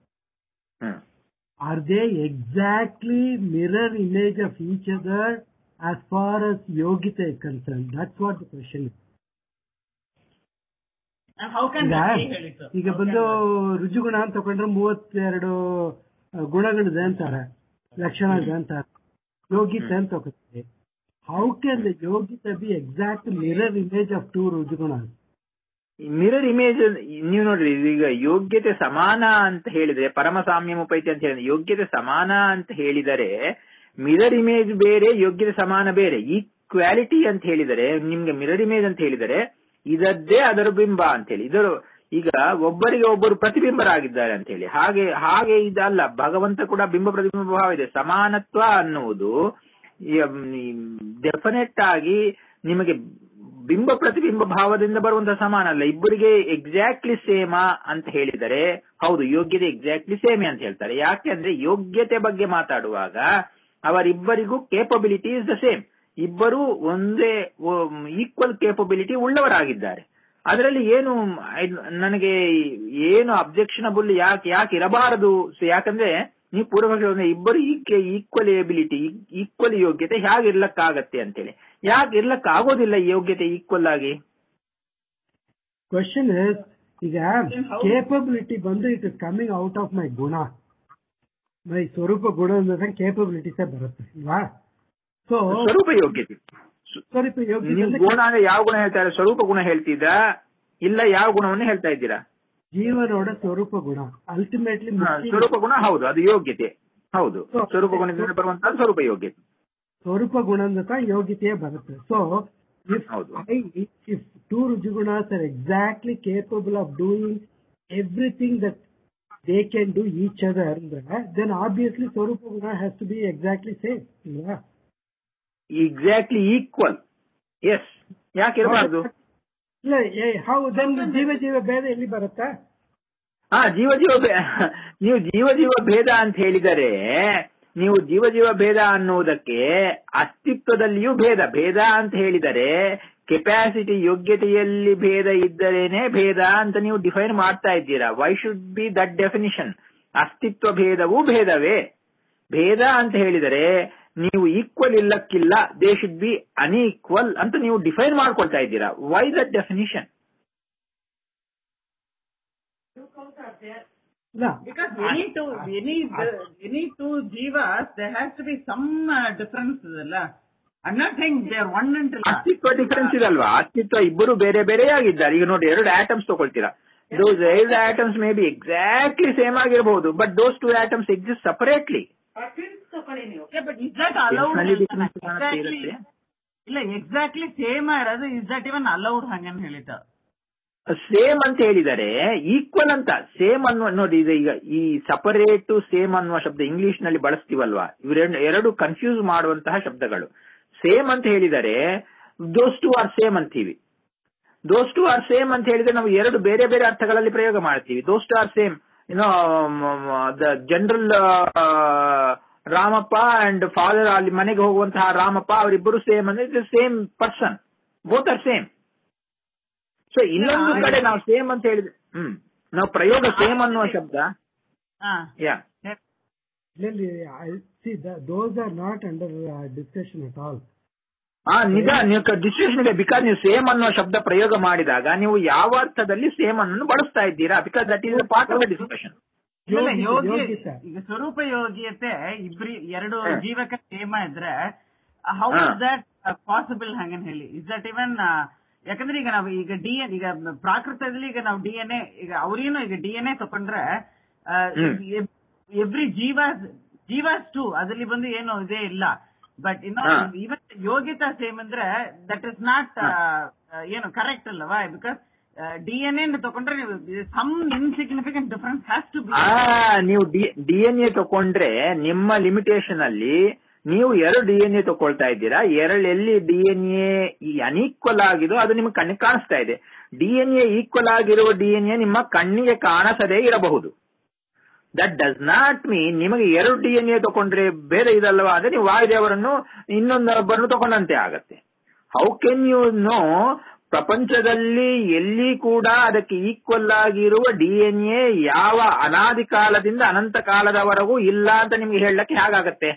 Are they exactly mirror image of each other as far as yogita is concerned? That's what the question is. And how can ಈಗ ಬಂದು ರುಜುಗುಣ ಅಂತ ತಗೊಂಡ್ರೆ ಮೂವತ್ತೆರಡು ಗುಣಗಳಿದೆ ಅಂತಾರೆ, ಲಕ್ಷಣ ಇದೆ ಅಂತಾರೆ. ಯೋಗಿತ ಅಂತ ತಗೋತೀವಿ. How can the yogita be exact mirror image of two ರುಜುಗುಣ? ಮಿರರ್ ಇಮೇಜ್ ನೀವು ನೋಡ್ರಿ, ಈಗ ಯೋಗ್ಯತೆ ಸಮಾನ ಅಂತ ಹೇಳಿದ್ರೆ ಪರಮ ಸಾಮ್ಯಮುಪೈತಿ ಅಂತ ಹೇಳಿದ್ರೆ ಯೋಗ್ಯತೆ ಸಮಾನ ಅಂತ ಹೇಳಿದರೆ ಮಿರರ್ ಇಮೇಜ್ ಬೇರೆ, ಯೋಗ್ಯತೆ ಸಮಾನ ಬೇರೆ. ಈಕ್ವಾಲಿಟಿ ಅಂತ ಹೇಳಿದರೆ ನಿಮ್ಗೆ ಮಿರರ್ ಇಮೇಜ್ ಅಂತ ಹೇಳಿದರೆ ಇದದ್ದೇ ಅದರ ಬಿಂಬ ಅಂತ ಹೇಳಿ. ಇದರ ಈಗ ಒಬ್ಬರಿಗೆ ಒಬ್ಬರು ಪ್ರತಿಬಿಂಬರಾಗಿದ್ದಾರೆ ಅಂತ ಹೇಳಿ ಹಾಗೆ ಹಾಗೆ ಇದಲ್ಲ. ಭಗವಂತ ಕೂಡ ಬಿಂಬ ಪ್ರತಿಬಿಂಬ ಭಾವ ಇದೆ. ಸಮಾನತ್ವ ಅನ್ನುವುದು ಡೆಫಿನೆಟ್ ಆಗಿ ನಿಮಗೆ ಬಿಂಬ ಪ್ರತಿಬಿಂಬ ಭಾವದಿಂದ ಬರುವಂತಹ ಸಮಾನ ಅಲ್ಲ. ಇಬ್ಬರಿಗೆ ಎಕ್ಸಾಕ್ಟ್ಲಿ ಸೇಮಾ ಅಂತ ಹೇಳಿದರೆ ಹೌದು, ಯೋಗ್ಯತೆ ಎಕ್ಸಾಕ್ಟ್ಲಿ ಸೇಮೆ ಅಂತ ಹೇಳ್ತಾರೆ. ಯಾಕೆ ಅಂದ್ರೆ ಯೋಗ್ಯತೆ ಬಗ್ಗೆ ಮಾತಾಡುವಾಗ ಅವರಿಬ್ಬರಿಗೂ ಕೇಪಬಿಲಿಟಿ ಇಸ್ ದ ಸೇಮ್. ಇಬ್ಬರು ಒಂದೇ ಈಕ್ವಲ್ ಕೇಪಬಿಲಿಟಿ ಉಳ್ಳವರಾಗಿದ್ದಾರೆ. ಅದರಲ್ಲಿ ಏನು ನನಗೆ ಏನು ಅಬ್ಜೆಕ್ಷನಬಲ್ ಯಾಕೆ ಯಾಕೆ ಇರಬಾರದು? ಯಾಕಂದ್ರೆ ನೀವು ಪೂರ್ವಪಕ್ಷ ಇಬ್ಬರು ಈಕ್ವಲ್ ಎಬಿಲಿಟಿ ಈಕ್ವಲ್ ಯೋಗ್ಯತೆ ಹೇಗೆ ಇರ್ಲಕ್ಕಾಗತ್ತೆ ಅಂತೇಳಿ. ಯಾಕೆ ಇರ್ಲಕ್ ಆಗೋದಿಲ್ಲ ಈ ಯೋಗ್ಯತೆ ಈಕ್ವಲ್ ಆಗಿ? ಕ್ವಶನ್ ಇಸ್, ಈಗ ಕೇಪಬಿಲಿಟಿ ಬಂದು it is coming out of my ಗುಣ, ಮೈ ಸ್ವರೂಪ ಗುಣ ಅಂದ್ರೆ ಕೇಪಬಿಲಿಟೀಸೇ ಬರುತ್ತೆ ಅಲ್ವಾ? ಸೊ ಸ್ವರೂಪ ಯೋಗ್ಯತೆ ಸ್ವರೂಪ ಯೋಗ್ಯತೆ ಗುಣ ಅಂದ್ರೆ ಯಾವ ಗುಣ ಹೇಳ್ತಾರೆ? ಸ್ವರೂಪ ಗುಣ ಹೇಳ್ತಿದ್ರಾ ಇಲ್ಲ ಯಾವ ಗುಣವನ್ನು ಹೇಳ್ತಾ ಇದ್ದೀರಾ? ಜೀವನೋಡ ಸ್ವರೂಪ ಗುಣ ಅಲ್ಟಿಮೇಟ್ಲಿ ಸ್ವರೂಪ ಗುಣ ಹೌದು, ಅದು ಯೋಗ್ಯತೆ ಹೌದು. ಸ್ವರೂಪ ಗುಣದಿಂದ ಬರುವಂತಹ ಸ್ವರೂಪ ಯೋಗ್ಯತೆ, ಸ್ವರೂಪ ಗುಣದಿಂದ ಯೋಗ್ಯತೆಯೇ ಬರುತ್ತೆ. ಸೊ ಇಫ್ ಇಫ್ ಟೂ ರುಜುಗುಣಸ್ are exactly capable of doing everything that they can do each other ಅಂದ್ರೆ ದೆನ್ ಆಬ್ವಿಯಸ್ಲಿ ಸ್ವರೂಪ ಗುಣ has to be exactly same ಇಲ್ವಾ? Exactly equal. ಎಸ್, ಯಾಕೆ ಇರಬಾರ್ದು? ಇಲ್ಲ, ಹೌ ದೆನ್ ಜೀವ ಜೀವ ಭೇದ ಎಲ್ಲಿ ಬರುತ್ತಾ? ಹಾ, ಜೀವ ಜೀವ ನೀವು ಜೀವ ಜೀವ ಭೇದ ಅಂತ ಹೇಳಿದರೆ ನೀವು ಜೀವ ಜೀವ ಭೇದ ಅನ್ನುವುದಕ್ಕೆ ಅಸ್ತಿತ್ವದಲ್ಲಿಯೂ ಭೇದ ಭೇದ ಅಂತ ಹೇಳಿದರೆ ಕೆಪಾಸಿಟಿ ಯೋಗ್ಯತೆಯಲ್ಲಿ ಭೇದ ಇದ್ದರೇನೆ ಭೇದ ಅಂತ ನೀವು ಡಿಫೈನ್ ಮಾಡ್ತಾ ಇದ್ದೀರಾ. Why should be that definition? ಅಸ್ತಿತ್ವ ಭೇದವೂ ಭೇದವೇ. ಭೇದ ಅಂತ ಹೇಳಿದರೆ ನೀವು ಈಕ್ವಲ್ ಇಲ್ಲಕ್ಕಿಲ್ಲ, ದೇ ಶುಡ್ ಬಿ ಅನ್ಈಕ್ವಲ್ ಅಂತ ನೀವು ಡಿಫೈನ್ ಮಾಡ್ಕೊಳ್ತಾ ಇದ್ದೀರಾ. Why that definition? No, because any two any any two jivas there has to be some uh, difference, alla. I'm not saying they are one and ಅಸ್ತಿತ್ವ ಡಿಫರೆನ್ಸ್ ಇದಲ್ವಾ? ಅಸ್ತಿತ್ವ ಇಬ್ಬರು ಬೇರೆ ಬೇರೆಯಾಗಿದ್ದಾರೆ. ಈಗ ನೋಡಿ, ಎರಡು ಆಟಮ್ಸ್ ತಗೊಳ್ತೀರಾ, those eight atoms may be exactly same ಆಗಿರಬಹುದು, but those two atoms exist separately. but is that allowed? exactly ಇಲ್ಲ, ಎಕ್ಸಾಕ್ಟ್ಲಿ ಸೇಮ್ ಇರೋದು ಇಸ್ ದಟ್ ಇವನ್ ಅಲೌಡ್ ಹಂಗನ್ ಹೇಳಿದ? ಸೇಮ್ ಅಂತ ಹೇಳಿದರೆ ಈಕ್ವಲ್ ಅಂತ. ಸೇಮ್ ಅನ್ನುವ ನೋಡಿ, ಈಗ ಈ ಸಪರೇಟ್ ಸೇಮ್ ಅನ್ನುವ ಶಬ್ದ ಇಂಗ್ಲಿಷ್ ನಲ್ಲಿ ಬಳಸ್ತೀವಲ್ವಾ, ಇವೆರಡು ಎರಡು ಕನ್ಫ್ಯೂಸ್ ಮಾಡುವಂತಹ ಶಬ್ದಗಳು. ಸೇಮ್ ಅಂತ ಹೇಳಿದರೆ ದೋಸ್ ಟು ಆರ್ ಸೇಮ್ ಅಂತೀವಿ. ದೋಸ್ ಟು ಆರ್ ಸೇಮ್ ಅಂತ ಹೇಳಿದ್ರೆ ನಾವು ಎರಡು ಬೇರೆ ಬೇರೆ ಅರ್ಥಗಳಲ್ಲಿ ಪ್ರಯೋಗ ಮಾಡ್ತೀವಿ. Those two are same, you know the general Ramappa and father, ಅಲ್ಲಿ ಮನೆಗೆ ಹೋಗುವಂತಹ ರಾಮಪ್ಪ ಅವರಿಬ್ಬರು ಸೇಮ್ ಅಂದ್ರೆ same person, both are same. So ಇನ್ನೊಂದು ಕಡೆ ನಾವು ಸೇಮ್ ಅಂತ ಹೇಳಿದ್ರೆ ಹ್ಮ್ ನಾವು ಪ್ರಯೋಗ ಸೇಮ್ ಅನ್ನುವ ಶಬ್ದ ಯಾ those are not under uh, discussion at all. ಹಾ ನಿಜ, ನೀವು ಡಿಸ್ಕಷನ್ ಇದೆ. ಬಿಕಾಸ್ ನೀವು ಸೇಮ್ ಅನ್ನೋ ಶಬ್ದ ಪ್ರಯೋಗ ಮಾಡಿದಾಗ ನೀವು ಯಾವ ಅರ್ಥದಲ್ಲಿ ಸೇಮ್ ಅನ್ನು ಬಳಸ್ತಾ ಇದ್ದೀರಾ, because that is part of the discussion. ಈಗ ಸ್ವರೂಪ ಯೋಗ್ಯತೆ ಇಬ್ರಿ ಎರಡು ಜೀವಕ ಸೇಮ ಇದ್ರೆ ಹೌ ಇಸ್ ದಟ್ ಪಾಸಿಬಲ್ ಹಂಗನ್ ಹೇಳಿ? Is that even? ಯಾಕಂದ್ರೆ ಈಗ ನಾವು ಈಗ ಡಿ ಎನ್ ಈಗ ಪ್ರಾಕೃತದಲ್ಲಿ ಈಗ ನಾವು ಡಿ ಎನ್ ಎ ಈಗ ಅವ್ರೇನು ಈಗ ಡಿ ಎನ್ ಎ ತಕೊಂಡ್ರೆ ಎವ್ರಿ ಜೀವ ಜೀವಾಸ್ ಟು ಅದರಲ್ಲಿ ಬಂದು ಏನು ಇದೇ ಇಲ್ಲ. ಬಟ್ ಇನ್ನು ಇವನ್ ಯೋಗ್ಯತಾ ಸೇಮ್ ಅಂದ್ರೆ ದಟ್ ಇಸ್ ನಾಟ್ ಏನು ಕರೆಕ್ಟ್ ಅಲ್ಲವಾ? ಬಿಕಾಸ್ ಡಿ ಎನ್ ಎ ತಕೊಂಡ್ರೆ some insignificant difference has to be. ನೀವು ಡಿ ಎನ್ ಎ ತಕೊಂಡ್ರೆ ನಿಮ್ಮ ಲಿಮಿಟೇಷನ್ ಅಲ್ಲಿ ನೀವು ಎರಡು ಡಿ ಎನ್ ಎ ತಗೊಳ್ತಾ ಇದ್ದೀರಾ. ಎರಡು ಎಲ್ಲಿ ಡಿ ಎನ್ ಎ ಅನ್ಈಕ್ವಲ್ ಆಗಿದೋ ಅದು ನಿಮ್ಗೆ ಕಣ್ಣಿಗೆ ಕಾಣಿಸ್ತಾ ಇದೆ. ಡಿ ಎನ್ ಎ ಈಕ್ವಲ್ ಆಗಿರುವ ಡಿ ಎನ್ ಎ ನಿಮ್ಮ ಕಣ್ಣಿಗೆ ಕಾಣಿಸದೇ ಇರಬಹುದು. ದಟ್ ಡಸ್ ನಾಟ್ ಮೀನ್ ನಿಮಗೆ ಎರಡು ಡಿ ಎನ್ ಎ ತಗೊಂಡ್ರೆ ಬೇರೆ ಇದಲ್ಲವಾ ಅಂದ್ರೆ ನೀವು ವಾಯುದೇವರನ್ನು ಇನ್ನೊಂದೊಬ್ಬರನ್ನು ತಗೊಂಡಂತೆ ಆಗತ್ತೆ. How can you know? ಪ್ರಪಂಚದಲ್ಲಿ ಎಲ್ಲಿ ಕೂಡ ಅದಕ್ಕೆ ಈಕ್ವಲ್ ಆಗಿರುವ ಡಿ ಎನ್ ಎ ಯಾವ ಅನಾದಿ ಕಾಲದಿಂದ ಅನಂತ ಕಾಲದವರೆಗೂ ಇಲ್ಲ ಅಂತ ನಿಮ್ಗೆ ಹೇಳಕ್ಕೆ ಹೇಗಾಗತ್ತೆ?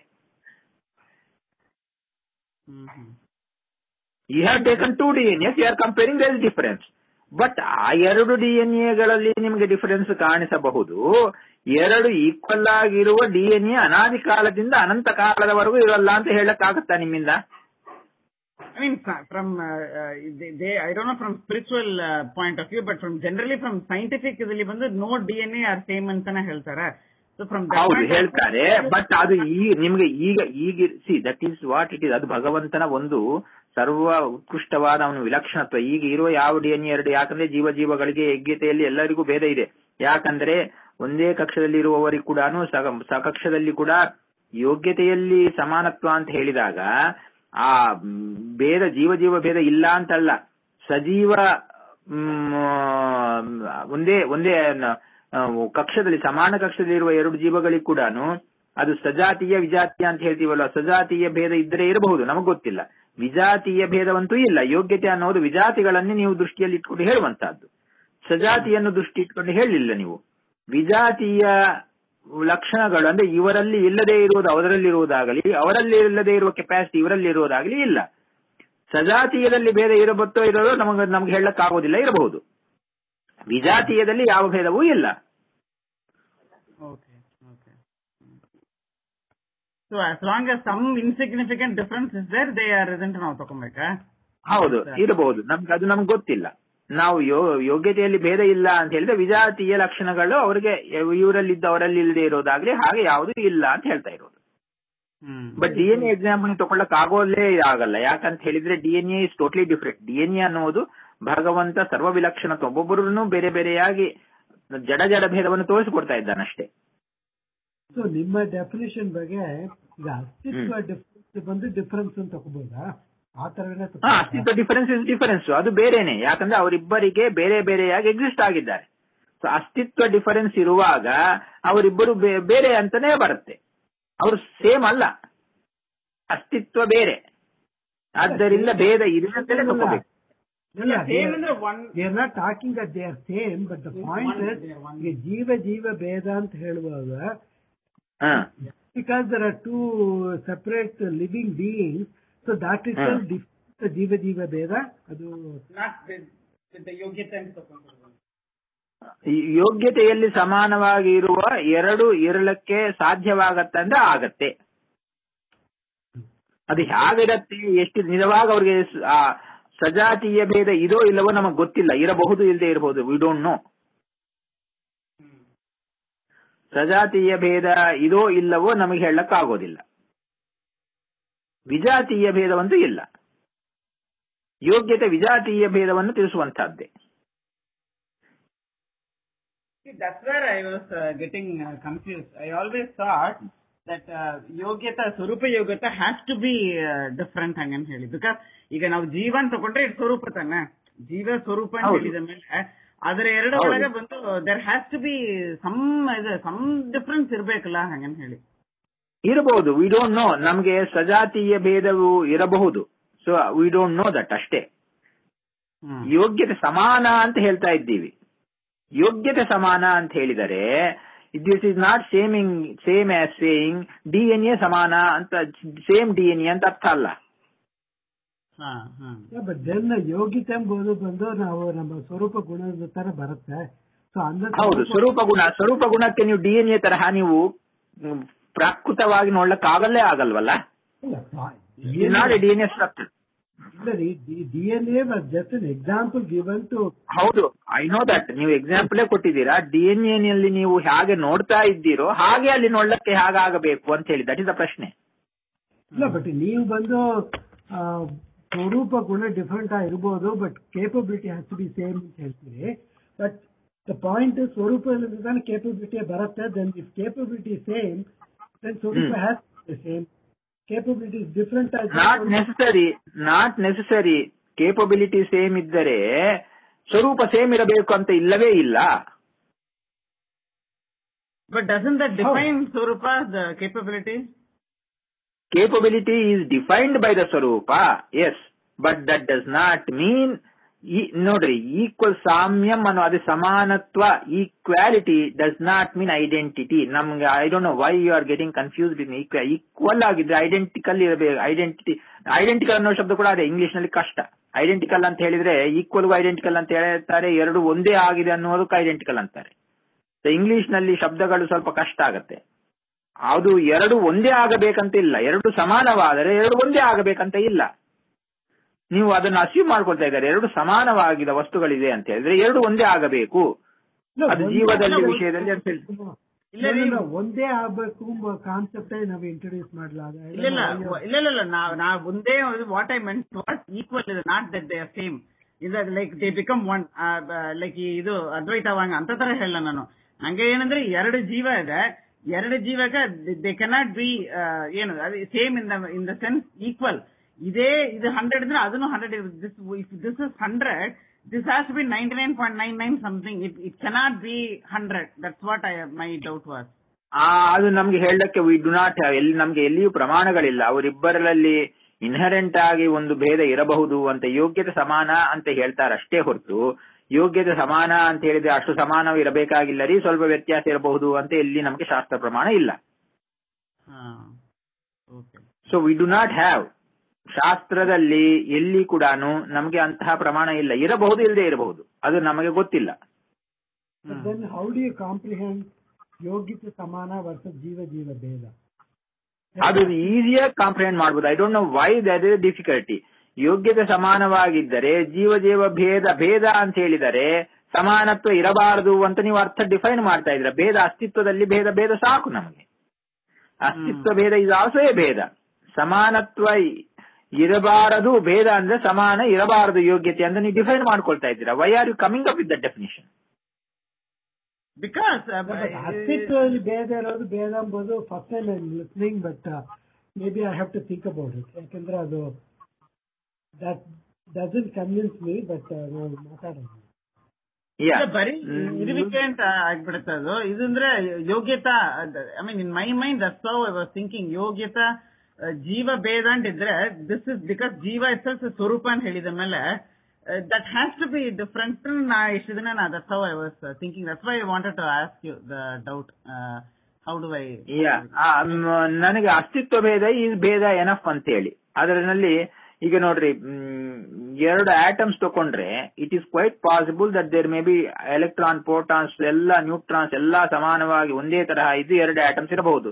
You have taken two D N S, you are comparing, there is difference. But ಆ ಎರಡು ಡಿ ಎನ್ ಎಗಳಲ್ಲಿ ನಿಮಗೆ ಡಿಫರೆನ್ಸ್ ಕಾಣಿಸಬಹುದು. ಎರಡು ಈಕ್ವಲ್ ಆಗಿರುವ ಡಿ ಎನ್ ಎ ಅನಾದಿ ಕಾಲದಿಂದ ಅನಂತ ಕಾಲದವರೆಗೂ ಇರಲ್ಲ ಅಂತ ಹೇಳಕ್ಕಾಗತ್ತಾ ನಿಮ್ಮಿಂದ? I mean, from uh, they, they, I don't know from spiritual uh, point of view, but from generally from scientific ಇದರಲ್ಲಿ ಬಂದು no D N A are same ಅಂತಾನೆ ಹೇಳ್ತಾರೆ. So from that ಹೌದು ಹೇಳ್ತಾರೆ, ಬಟ್ ಅದು ಈ ನಿಮ್ಗೆ ಈಗ ಈಗ see that is what it is. ಅದು ಭಗವಂತನ ಒಂದು ಸರ್ವ ಉತ್ಕೃಷ್ಟವಾದ ಅವನ ವಿಲಕ್ಷಣತ್ವ. ಈಗ ಇರುವ ಯಾವ ಡಿ ಎನ್ ಎ ಎರಡು, ಯಾಕಂದ್ರೆ ಜೀವ ಜೀವಗಳಿಗೆ ಯಜ್ಞತೆಯಲ್ಲಿ ಎಲ್ಲರಿಗೂ ಭೇದ ಇದೆ. ಯಾಕಂದ್ರೆ ಒಂದೇ ಕಕ್ಷದಲ್ಲಿ ಇರುವವರಿಗೆ ಕೂಡ ಸಕಕ್ಷದಲ್ಲಿ ಕೂಡ ಯೋಗ್ಯತೆಯಲ್ಲಿ ಸಮಾನತ್ವ ಅಂತ ಹೇಳಿದಾಗ ಆ ಭೇದ ಜೀವ ಜೀವ ಭೇದ ಇಲ್ಲ ಅಂತಲ್ಲ. ಸಜೀವ ಒಂದೇ ಒಂದೇ ಕಕ್ಷದಲ್ಲಿ ಸಮಾನ ಕಕ್ಷದಲ್ಲಿ ಇರುವ ಎರಡು ಜೀವಗಳಿಗೆ ಕೂಡ ಅದು ಸಜಾತೀಯ ವಿಜಾತೀಯ ಅಂತ ಹೇಳ್ತೀವಲ್ಲ, ಸಜಾತೀಯ ಭೇದ ಇದ್ರೆ ಇರಬಹುದು, ನಮಗ್ ಗೊತ್ತಿಲ್ಲ. ವಿಜಾತೀಯ ಭೇದವಂತೂ ಇಲ್ಲ. ಯೋಗ್ಯತೆ ಅನ್ನೋದು ವಿಜಾತಿಗಳನ್ನೇ ನೀವು ದೃಷ್ಟಿಯಲ್ಲಿ ಇಟ್ಕೊಂಡು ಹೇಳುವಂತಹದ್ದು. ಸಜಾತಿಯನ್ನು ದೃಷ್ಟಿ ಇಟ್ಕೊಂಡು ಹೇಳಲಿಲ್ಲ ನೀವು. ವಿಜಾತೀಯ ಲಕ್ಷಣಗಳು ಅಂದ್ರೆ ಇವರಲ್ಲಿ ಇಲ್ಲದೆ ಇರುವುದು ಅವರಲ್ಲಿ ಇರುವುದಾಗಲಿ, ಅವರಲ್ಲಿ ಇಲ್ಲದೆ ಇರುವ ಕೆಪಾಸಿಟಿ ಇವರಲ್ಲಿ ಇರುವುದಾಗಲಿ ಇಲ್ಲ. ಸಜಾತೀಯದಲ್ಲಿ ಭೇದ ಇರಬತ್ತೋ ಇರೋದು ನಮಗೆ ನಮ್ಗೆ ಹೇಳಕ್ಕಾಗೋದಿಲ್ಲ, ಇರಬಹುದು. ವಿಜಾತೀಯದಲ್ಲಿ ಯಾವ ಭೇದವೂ ಇಲ್ಲ. So as long as some insignificant difference is there, they are isn't ನಾವು ತಗೊಬೇಕಾ? ಹೌದು, ಇರಬಹುದು. ನಮ್ಗೆ ಅದು ನಮ್ಗೆ ಗೊತ್ತಿಲ್ಲ. ನಾವು ಯೋಗ್ಯತೆಯಲ್ಲಿ ಭೇದ ಇಲ್ಲ ಅಂತ ಹೇಳಿದ್ರೆ ವಿಜಾತೀಯ ಲಕ್ಷಣಗಳು ಅವರಿಗೆ ಇವರಲ್ಲಿದ್ದ ಅವರಲ್ಲಿ ಇಲ್ಲದೆ ಇರೋದಾಗ್ಲಿ ಹಾಗೆ ಯಾವುದೂ ಇಲ್ಲ ಅಂತ ಹೇಳ್ತಾ ಇರೋದು. But D N A example ತಗೊಳ್ಳಕ್ ಆಗೋಲ್ಲೇ ಆಗಲ್ಲ. ಯಾಕಂತ ಹೇಳಿದ್ರೆ D N A is totally different. D N A ಅನ್ನೋದು ಭಗವಂತ ಸರ್ವ ವಿಲಕ್ಷಣತ್ವ, ಒಬ್ಬೊಬ್ಬರನ್ನು ಬೇರೆ ಬೇರೆಯಾಗಿ ಜಡ ಜಡ ಭೇದವನ್ನು ತೋರಿಸಿಕೊಡ್ತಾ ಇದ್ದಾನಷ್ಟೇ. ಸೊ ನಿಮ್ಮ ಡೆಫಿನೇಷನ್ ಬಗ್ಗೆ ಈಗ ಅಸ್ತಿತ್ವ ಡಿಫರೆನ್ಸ್ ಬಂದು ಡಿಫರೆನ್ಸ್ ಅಂತ ತಗೋಬಹುದಾ? ಆ ತರನೇ ಅಸ್ತಿತ್ವ ಡಿಫರೆನ್ಸ್ ಇಸ್ ಡಿಫರೆನ್ಸ್, ಅದು ಬೇರೆನೆ. ಯಾಕಂದ್ರೆ ಅವರಿಬ್ಬರಿಗೆ ಬೇರೆ ಬೇರೆಯಾಗಿ ಎಕ್ಸಿಸ್ಟ್ ಆಗಿದ್ದಾರೆ. ಸೊ ಅಸ್ತಿತ್ವ ಡಿಫರೆನ್ಸ್ ಇರುವಾಗ ಅವರಿಬ್ಬರು ಬೇರೆ ಅಂತಾನೆ ಬರುತ್ತೆ. ಅವರು ಸೇಮ್ ಅಲ್ಲ, ಅಸ್ತಿತ್ವ ಬೇರೆ. ಆದ್ದರಿಂದ ಭೇದ ಇದೆ ಅಂತಲೇ ತಗೋಬೇಕು. they are not talking that they are same, but the point is ಜೀವ ಜೀವ ಭೇದ ಅಂತ ಹೇಳುವಾಗ because there are two separate living beings, so that is the ಜೀವ ಜೀವ ಭೇದ. ಅದು ಯೋಗ್ಯತೆಯಲ್ಲಿ ಸಮಾನವಾಗಿ ಇರುವ ಎರಡು ಇರಲಕ್ಕೆ ಸಾಧ್ಯವಾಗತ್ತಂದ್ರೆ ಆಗತ್ತೆ. ಅದು ಹೇಗಿರತ್ತೆ, ಎಷ್ಟು ನಿಜವಾಗ ಅವ್ರಿಗೆ ಆ ಸಜಾತೀಯ ಭೇದ ಇದೋ ಇಲ್ಲವೋ ನಮಗ್ ಗೊತ್ತಿಲ್ಲ. ಇರಬಹುದು, ಇಲ್ಲದೆ ಇರಬಹುದು, ವಿ ಡೋಂಟ್ ನೋ. ಸಜಾತೀಯ ಭೇದ ಇದೋ ಇಲ್ಲವೋ ನಮಗೆ ಹೇಳಕ್ಕಾಗೋದಿಲ್ಲ. ವಿಜಾತೀಯ ಭೇದವಂತೂ ಇಲ್ಲ. ಯೋಗ್ಯತೆ ವಿಜಾತೀಯ ಭೇದವನ್ನು ತಿಳಿಸುವಂತಹದ್ದೇ. That's where I was uh, getting uh, confused. I always thought that uh, ಯೋಗ್ಯತಾ ಸ್ವರೂಪ ಯೋಗ್ಯತಾ ಹ್ಯಾಸ್ ಟು ಬಿ ಡಿಫ್ರೆಂಟ್ ಹಂಗನ್ ಹೇಳಿ. ಬಿಕಾಸ್ ಈಗ ನಾವು ಜೀವನ್ ತಗೊಂಡ್ರೆ ಇದು ಸ್ವರೂಪ ತಾನೆ, ಜೀವ ಸ್ವರೂಪ ಅಂತ ಹೇಳಿದ ಮೇಲೆ ಅದರ ಎರಡು ಒಳಗೆ ಬಂದು there has to be some ಇದು ಸಮ್ ಡಿಫ್ರೆನ್ಸ್ ಇರ್ಬೇಕಲ್ಲ ಹಂಗನ್ ಹೇಳಿ. ಇರಬಹುದು, ವಿ ಡೋಂಟ್ ನೋ. ನಮಗೆ ಸಜಾತೀಯ ಭೇದವು ಇರಬಹುದು, so we don't know that ಅಷ್ಟೇ. ಯೋಗ್ಯತೆ ಸಮಾನ ಅಂತ ಹೇಳ್ತಾ ಇದ್ದೀವಿ. ಯೋಗ್ಯತೆ ಸಮಾನ ಅಂತ ಹೇಳಿದರೆ this is not seeming same as saying D N A ಸಮಾನ ಅಂತ, ಸೇಮ್ ಡಿ ಎನ್ ಎ ಅಂತ ಅರ್ಥ ಅಲ್ಲ. ಬಟ್ ದೆನ್ ಯೋಗ್ಯತೆ ಎಂಬುದು ಬಂದು ನಾವು ನಮ್ಮ ಸ್ವರೂಪ ಗುಣದ ತರ ಬರುತ್ತೆ. ಹೌದು, ಸ್ವರೂಪ ಗುಣ. ಸ್ವರೂಪ ಗುಣಕ್ಕೆ ನೀವು ಡಿ ಎನ್ ಎ ತರಹ ನೀವು ಪ್ರಾಕೃತವಾಗಿ ನೋಡ್ಲಕ್ಕಾಗಲ್ಲೇ ಆಗಲ್ವಲ್ಲ. Not D N A structure. ಇಲ್ಲ ರೀ, D N A was just an example given to. ಹೌದು, ಐ ನೋ ದಟ್. ನೀವು ಎಕ್ಸಾಂಪಲ್ ಕೊಟ್ಟಿದ್ದೀರಾ. ಡಿ ಎನ್ ಎ ನಲ್ಲಿ ನೀವು ಹೇಗೆ ನೋಡ್ತಾ ಇದ್ದೀರೋ ಹಾಗೆ ಅಲ್ಲಿ ನೋಡ್ಲಕ್ಕೆ ಹೇಗಾಗಬೇಕು ಅಂತ ಹೇಳಿ, ದಟ್ ಇಸ್ ದ ಪ್ರಶ್ನೆ. ಇಲ್ಲ, ಬಟ್ ನೀವು ಬಂದು ಸ್ವರೂಪ ಗುಣ ಡಿಫರೆಂಟ್ ಆಗಿರ್ಬೋದು, but capability has to be same ಅಂತ ಹೇಳ್ತೀರಿ. ಬಟ್ ದ ಪಾಯಿಂಟ್ ಸ್ವರೂಪ ಕೇಪಬಿಲಿಟಿ ಬರುತ್ತೆ. Then if capability same then ಸ್ವರೂಪ has to be same. Capability is different. Not necessary. Not necessary. Capability same ಇದ್ದರೆ ಸ್ವರೂಪ ಸೇಮ್ ಇರಬೇಕು ಅಂತ ಇಲ್ಲವೇ ಇಲ್ಲ. But doesn't that define Swarupa, the capability? Capability is defined by the Swarupa, yes. But that does not mean, ನೋಡ್ರಿ, ಈಕ್ವಲ್ ಸಾಮ್ಯಂ ಅನ್ನೋ ಅದೇ ಸಮಾನತ್ವ, equality does not mean identity. ನಮ್ಗೆ I don't know why you are getting confused in equal. Equal ಆಗಿದ್ರೆ ಐಡೆಂಟಿಕಲ್ ಇರಬೇಕು. ಐಡೆಂಟಿಟಿ ಐಡೆಂಟಿಕಲ್ ಅನ್ನೋ ಶಬ್ದ ಕೂಡ ಅದೇ ಇಂಗ್ಲಿಷ್ ನಲ್ಲಿ ಕಷ್ಟ. ಐಡೆಂಟಿಕಲ್ ಅಂತ ಹೇಳಿದ್ರೆ ಈಕ್ವಲ್ಗೂ ಐಡೆಂಟಿಕಲ್ ಅಂತ ಹೇಳ್ತಾರೆ, ಎರಡು ಒಂದೇ ಆಗಿದೆ ಅನ್ನೋದಕ್ಕೆ ಐಡೆಂಟಿಕಲ್ ಅಂತಾರೆ. ಇಂಗ್ಲಿಷ್ ನಲ್ಲಿ ಶಬ್ದಗಳು ಸ್ವಲ್ಪ ಕಷ್ಟ ಆಗತ್ತೆ. ಅದು ಎರಡು ಒಂದೇ ಆಗಬೇಕಂತ ಇಲ್ಲ, ಎರಡು ಸಮಾನವಾದರೆ ಎರಡು ಒಂದೇ ಆಗಬೇಕಂತ ಇಲ್ಲ. ನೀವು ಅದನ್ನು ಅಸ್ಯೂಮ್ ಮಾಡ್ಕೊಳ್ತಾ ಇದ್ದಾರೆ. ಎರಡು ಸಮಾನವಾಗಿದ ವಸ್ತುಗಳಿದೆ ಅಂತ ಹೇಳಿದ್ರೆ ಎರಡು ಒಂದೇ ಆಗಬೇಕು. ಅದು ಜೀವದಲ್ಲಿ ವಿಷಯದಲ್ಲಿ ಅಂತ ಹೇಳಿ ಒಂದೇ ಆಗಬೇಕು ಕಾನ್ಸೆಪ್ಟ್ ನಾವು ಇಂಟ್ರೊಡ್ಯೂಸ್ ಮಾಡಲಾಗ. ಇಲ್ಲ ಇಲ್ಲ ಇಲ್ಲ ನಾವು ನಾವು ಒಂದೇ what I meant what equal is not that they are same. Is like they become one. Like ಇದು ಅದ್ವೈತವಾಂಗ ಅಂತ ತರ ಹೇಳ ನಾನು. ಹಂಗೆ ಏನಂದ್ರೆ ಎರಡು ಜೀವ ಇದೆ, ಎರಡು ಜೀವಕ್ಕೆ ದೇ ಕೆನಾಟ್ ಬಿ ಏನು same in the in the sense equal. ಇದೇ ಇದು ಹಂಡ್ರೆಡ್ ಇದ್ರೆ ಅದನ್ನು hundred. This this is hundred, this has to be ninety nine point nine nine something. It it cannot be hundred. That's what I my doubt was. ಅದು ನಮ್ಗೆ ಹೇಳಕ್ಕೆ ವಿ ಡು ನಾಟ್ ಹ್ಯಾವ್. ಎಲ್ಲಿ ನಮ್ಗೆ ಎಲ್ಲಿಯೂ ಪ್ರಮಾಣಗಳಿಲ್ಲ. ಅವರಿಬ್ಬರಲ್ಲಿ ಇನ್ಹರೆಂಟ್ ಆಗಿ ಒಂದು ಭೇದ ಇರಬಹುದು ಅಂತ ಯೋಗ್ಯತೆ ಸಮಾನ ಅಂತ ಹೇಳ್ತಾರಷ್ಟೇ ಹೊರತು, ಯೋಗ್ಯತೆ ಸಮಾನ ಅಂತ ಹೇಳಿದ್ರೆ ಅಷ್ಟು ಸಮಾನವೂ ಇರಬೇಕಾಗಿಲ್ಲ ರೀ, ಸ್ವಲ್ಪ ವ್ಯತ್ಯಾಸ ಇರಬಹುದು ಅಂತ ಎಲ್ಲಿ ನಮಗೆ ಶಾಸ್ತ್ರ ಪ್ರಮಾಣ ಇಲ್ಲ. So we do not have. ಶಾಸ್ತ್ರದಲ್ಲಿ ಎಲ್ಲಿ ಕೂಡ ನಮಗೆ ಅಂತಹ ಪ್ರಮಾಣ ಇಲ್ಲ. ಇರಬಹುದು, ಇಲ್ಲದೆ ಇರಬಹುದು, ಅದು ನಮಗೆ ಗೊತ್ತಿಲ್ಲ. ಹೌ ಡು ಯು ಕಾಂಪ್ರಿಹೆಂಡ್ ಯೋಗ್ಯತೆ ಸಮಾನ ವರ್ಸಸ್ ಜೀವ ಜೀವ ಭೇದ? ಅದು ಈಸಿಯಾಗಿ ಕಾಂಪ್ರಿಹೆಂಡ್ ಮಾಡಬಹುದು. I don't know why that is difficulty. ಯೋಗ್ಯತೆ ಸಮಾನವಾಗಿದ್ದರೆ ಜೀವ ಜೀವ ಭೇದ ಭೇದ ಅಂತ ಹೇಳಿದರೆ ಸಮಾನತ್ವ ಇರಬಾರದು ಅಂತ ನೀವು ಅರ್ಥ ಡಿಫೈನ್ ಮಾಡ್ತಾ ಇದ್ರ. ಭೇದ ಅಸ್ತಿತ್ವದಲ್ಲಿ ಭೇದ ಭೇದ ಸಾಕು ನಮಗೆ. ಅಸ್ತಿತ್ವ ಭೇದ ಇದು ಆಲ್ಸೋ ಎ ಭೇದ. ಸಮಾನತ್ವ ಇರಬಾರದು ಭೇದ ಅಂದ್ರೆ ಸಮಾನ ಇರಬಾರದು ಯೋಗ್ಯತೆ ಅಂತ ನೀವು ಡಿಫೈನ್ ಮಾಡ್ಕೊಳ್ತಾ ಇದ್ದೀರಾ. Why are you coming up with that definition? Because ಅಸ್ತಿತ್ವದಲ್ಲಿ ಭೇದ ಇರೋದು ಭೇದ ಎಂಬುದು first time I am listening, but maybe I have to think about it. ಯಾಕಂದ್ರೆ ಅದು that doesn't convince me. But ನಾವು ಮಾತಾಡೋಣ. ಬರೀ ಇರುವಿಕೆ ಅಂತ ಆಗ್ಬಿಡುತ್ತೆ ಅದು. ಇದಂದ್ರೆ ಯೋಗ್ಯತಾ. I mean in my mind that's how I was thinking. ಯೋಗ್ಯತಾ ಜೀವ ಭೇದ ಅಂತಿದ್ರೆ ದಿಸ್ ಇಸ್ ಬಿಕಾಸ್ ಜೀವ ಇಟ್ಸೆಲ್ಫ್ ಸ್ವರೂಪ ಅಂತ ಹೇಳಿದ ಮೇಲೆ that has to be different. ನಾ ಇಷ್ಟು ದಿನ ನಾ that's how I was thinking. That's why I wanted to ask you the doubt. How do I ನನಗೆ ಅಸ್ತಿತ್ವ ಭೇದ ಈ ಭೇದ ಎನಫ್ ಅಂತ ಹೇಳಿ. ಅದರಲ್ಲಿ ಈಗ ನೋಡ್ರಿ, ಎರಡು ಆಟಮ್ಸ್ ತಕೊಂಡ್ರೆ it is quite possible that there may be electron, protons ಎಲ್ಲ ನ್ಯೂಟ್ರಾನ್ಸ್ ಎಲ್ಲ ಸಮಾನವಾಗಿ ಒಂದೇ ತರಹ ಇದು ಎರಡು ಆಟಮ್ಸ್ ಇರಬಹುದು.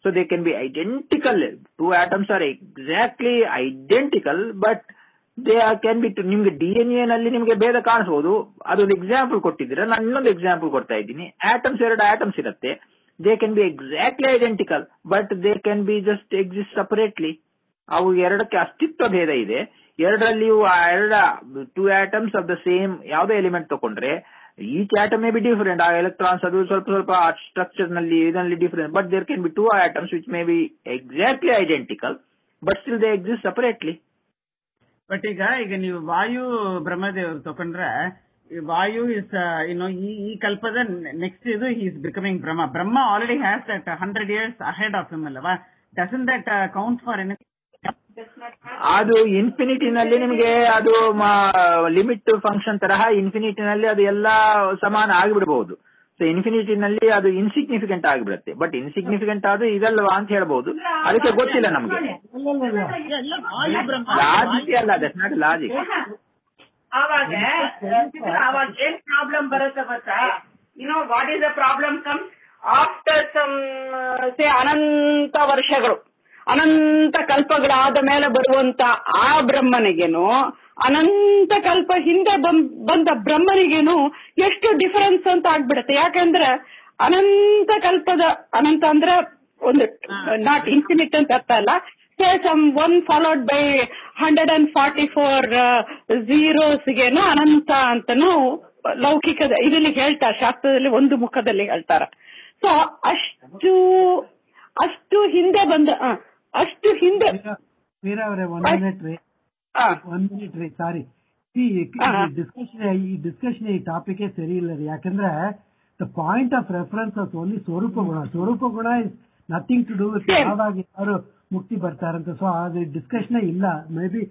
So they can be identical. Two atoms are exactly identical, but they can be ನಿಮ್ಗೆ ಡಿ ಎನ್ ಎ ನಲ್ಲಿ ನಿಮ್ಗೆ ಭೇದ ಕಾಣಿಸಬಹುದು. ಅದೊಂದು ಎಕ್ಸಾಂಪಲ್ ಕೊಟ್ಟಿದ್ರೆ ನಾನು ಇನ್ನೊಂದು ಎಕ್ಸಾಂಪಲ್ ಕೊಡ್ತಾ ಇದ್ದೀನಿ. ಆಟಮ್ಸ್ ಎರಡು ಆಟಮ್ಸ್ ಇರುತ್ತೆ, they can be exactly identical, but they can be just exist separately. ಅವು ಎರಡಕ್ಕೆ ಅಸ್ತಿತ್ವ ಭೇದ ಇದೆ. ಎರಡರಲ್ಲಿ ಎರಡ two atoms of the same ಯಾವುದೇ ಎಲಿಮೆಂಟ್ ತಗೊಂಡ್ರೆ each atom may be different. ಆ ಎಲೆಕ್ಟ್ರಾನ್ಸ್ ಅದು ಸ್ವಲ್ಪ ಸ್ವಲ್ಪ ಸ್ಟ್ರಕ್ಚರ್ ನಲ್ಲಿ ಇದರಲ್ಲಿ different, but there can be two atoms which may be exactly identical, but still they exist separately. But ಈಗ ಈಗ ನೀವು ವಾಯು ಬ್ರಹ್ಮದೇವರು ತಕೊಂಡ್ರೆ ವಾಯು ಇಸ್ ಯುನೋ ಈ ಈ ಕಲ್ಪದ ನೆಕ್ಸ್ಟ್ ಇದು is becoming Brahma. Brahma already has that hundred years ahead of him ಅಲ್ಲವಾ? Doesn't that count for any? ಅದು ಇನ್ಫಿನಿಟಿನಲ್ಲಿ ನಿಮಗೆ ಅದು ಲಿಮಿಟ್ ಫಂಕ್ಷನ್ ತರಹ ಇನ್ಫಿನಿಟಿನಲ್ಲಿ ಅದು ಎಲ್ಲಾ ಸಮಾನ ಆಗಿಬಿಡಬಹುದು. ಸೊ ಇನ್ಫಿನಿಟಿನಲ್ಲಿ ಅದು ಇನ್ಸಿಗ್ನಿಫಿಕೆಂಟ್ ಆಗಿಬಿಡುತ್ತೆ. ಬಟ್ ಇನ್ಸಿಗ್ನಿಫಿಕೆಂಟ್ ಆದ್ರೂ ಇದಲ್ವಾ ಅಂತ ಹೇಳ್ಬಹುದು. ಅದಕ್ಕೆ ಗೊತ್ತಿಲ್ಲ ನಮ್ಗೆ. ಲಾಜಿಕ್ ಅಲ್ಲ, ದಟ್ಸ್ ನಾಟ್ ಲಾಜಿಕ್. ಆವಾಗ ಅವಾಗ ಏನ್ ಪ್ರಾಬ್ಲಮ್ ಬರುತ್ತೆ ಗೊತ್ತಾ? You know what is the problem comes after some say ಅನಂತ ವರ್ಷಗಳು, ಅನಂತ ಕಲ್ಪಗಳಾದ ಮೇಲೆ ಬರುವಂತ ಆ ಬ್ರಹ್ಮನಿಗೇನು ಅನಂತ ಕಲ್ಪ ಹಿಂದೆ ಬಂದ ಬ್ರಹ್ಮನಿಗೇನು ಎಷ್ಟು ಡಿಫರೆನ್ಸ್ ಅಂತ ಆಗ್ಬಿಡುತ್ತೆ. ಯಾಕಂದ್ರೆ ಅನಂತ ಕಲ್ಪದ ಅನಂತ ಅಂದ್ರೆ ಒಂದು ನಾಟ್ ಇನ್ಫಿನಿಟ್ ಅಂತ ಅರ್ಥ ಅಲ್ಲ. Say some one followed by hundred and forty four ಝೀರೋಸ್ಗೇನು ಅನಂತ ಅಂತನೂ ಲೌಕಿಕದ ಇದರಲ್ಲಿ ಹೇಳ್ತಾರೆ, ಶಾಸ್ತ್ರದಲ್ಲಿ ಒಂದು ಮುಖದಲ್ಲಿ ಹೇಳ್ತಾರ. ಸೊ ಅಷ್ಟು ಅಷ್ಟು ಹಿಂದೆ ಬಂದ ಅಷ್ಟು ಹಿಂದೆ ಒಂದ್ ಮಿನಿಟ್ ರೀ ಒಂದ್ ಮಿನಿಟ್ ರೀ ಸಾರಿ ಈ ಡಿಸ್ಕಷನ್ ಈ ಡಿಸ್ಕಷನ್ ಈ ಟಾಪಿಕ್ ಸರಿ ಇಲ್ಲ ರೀ. ಯಾಕಂದ್ರೆ the point of reference of only ಸ್ವರೂಪ ಗುಣ. ಸ್ವರೂಪ ಗುಣ is nothing to do with ಯಾವಾಗ ಯಾರು ಮುಕ್ತಿ ಬರ್ತಾರಂತ. ಸೊ ಅದು ಡಿಸ್ಕಷನ್ ಇಲ್ಲ. ಮೇ ಬಿ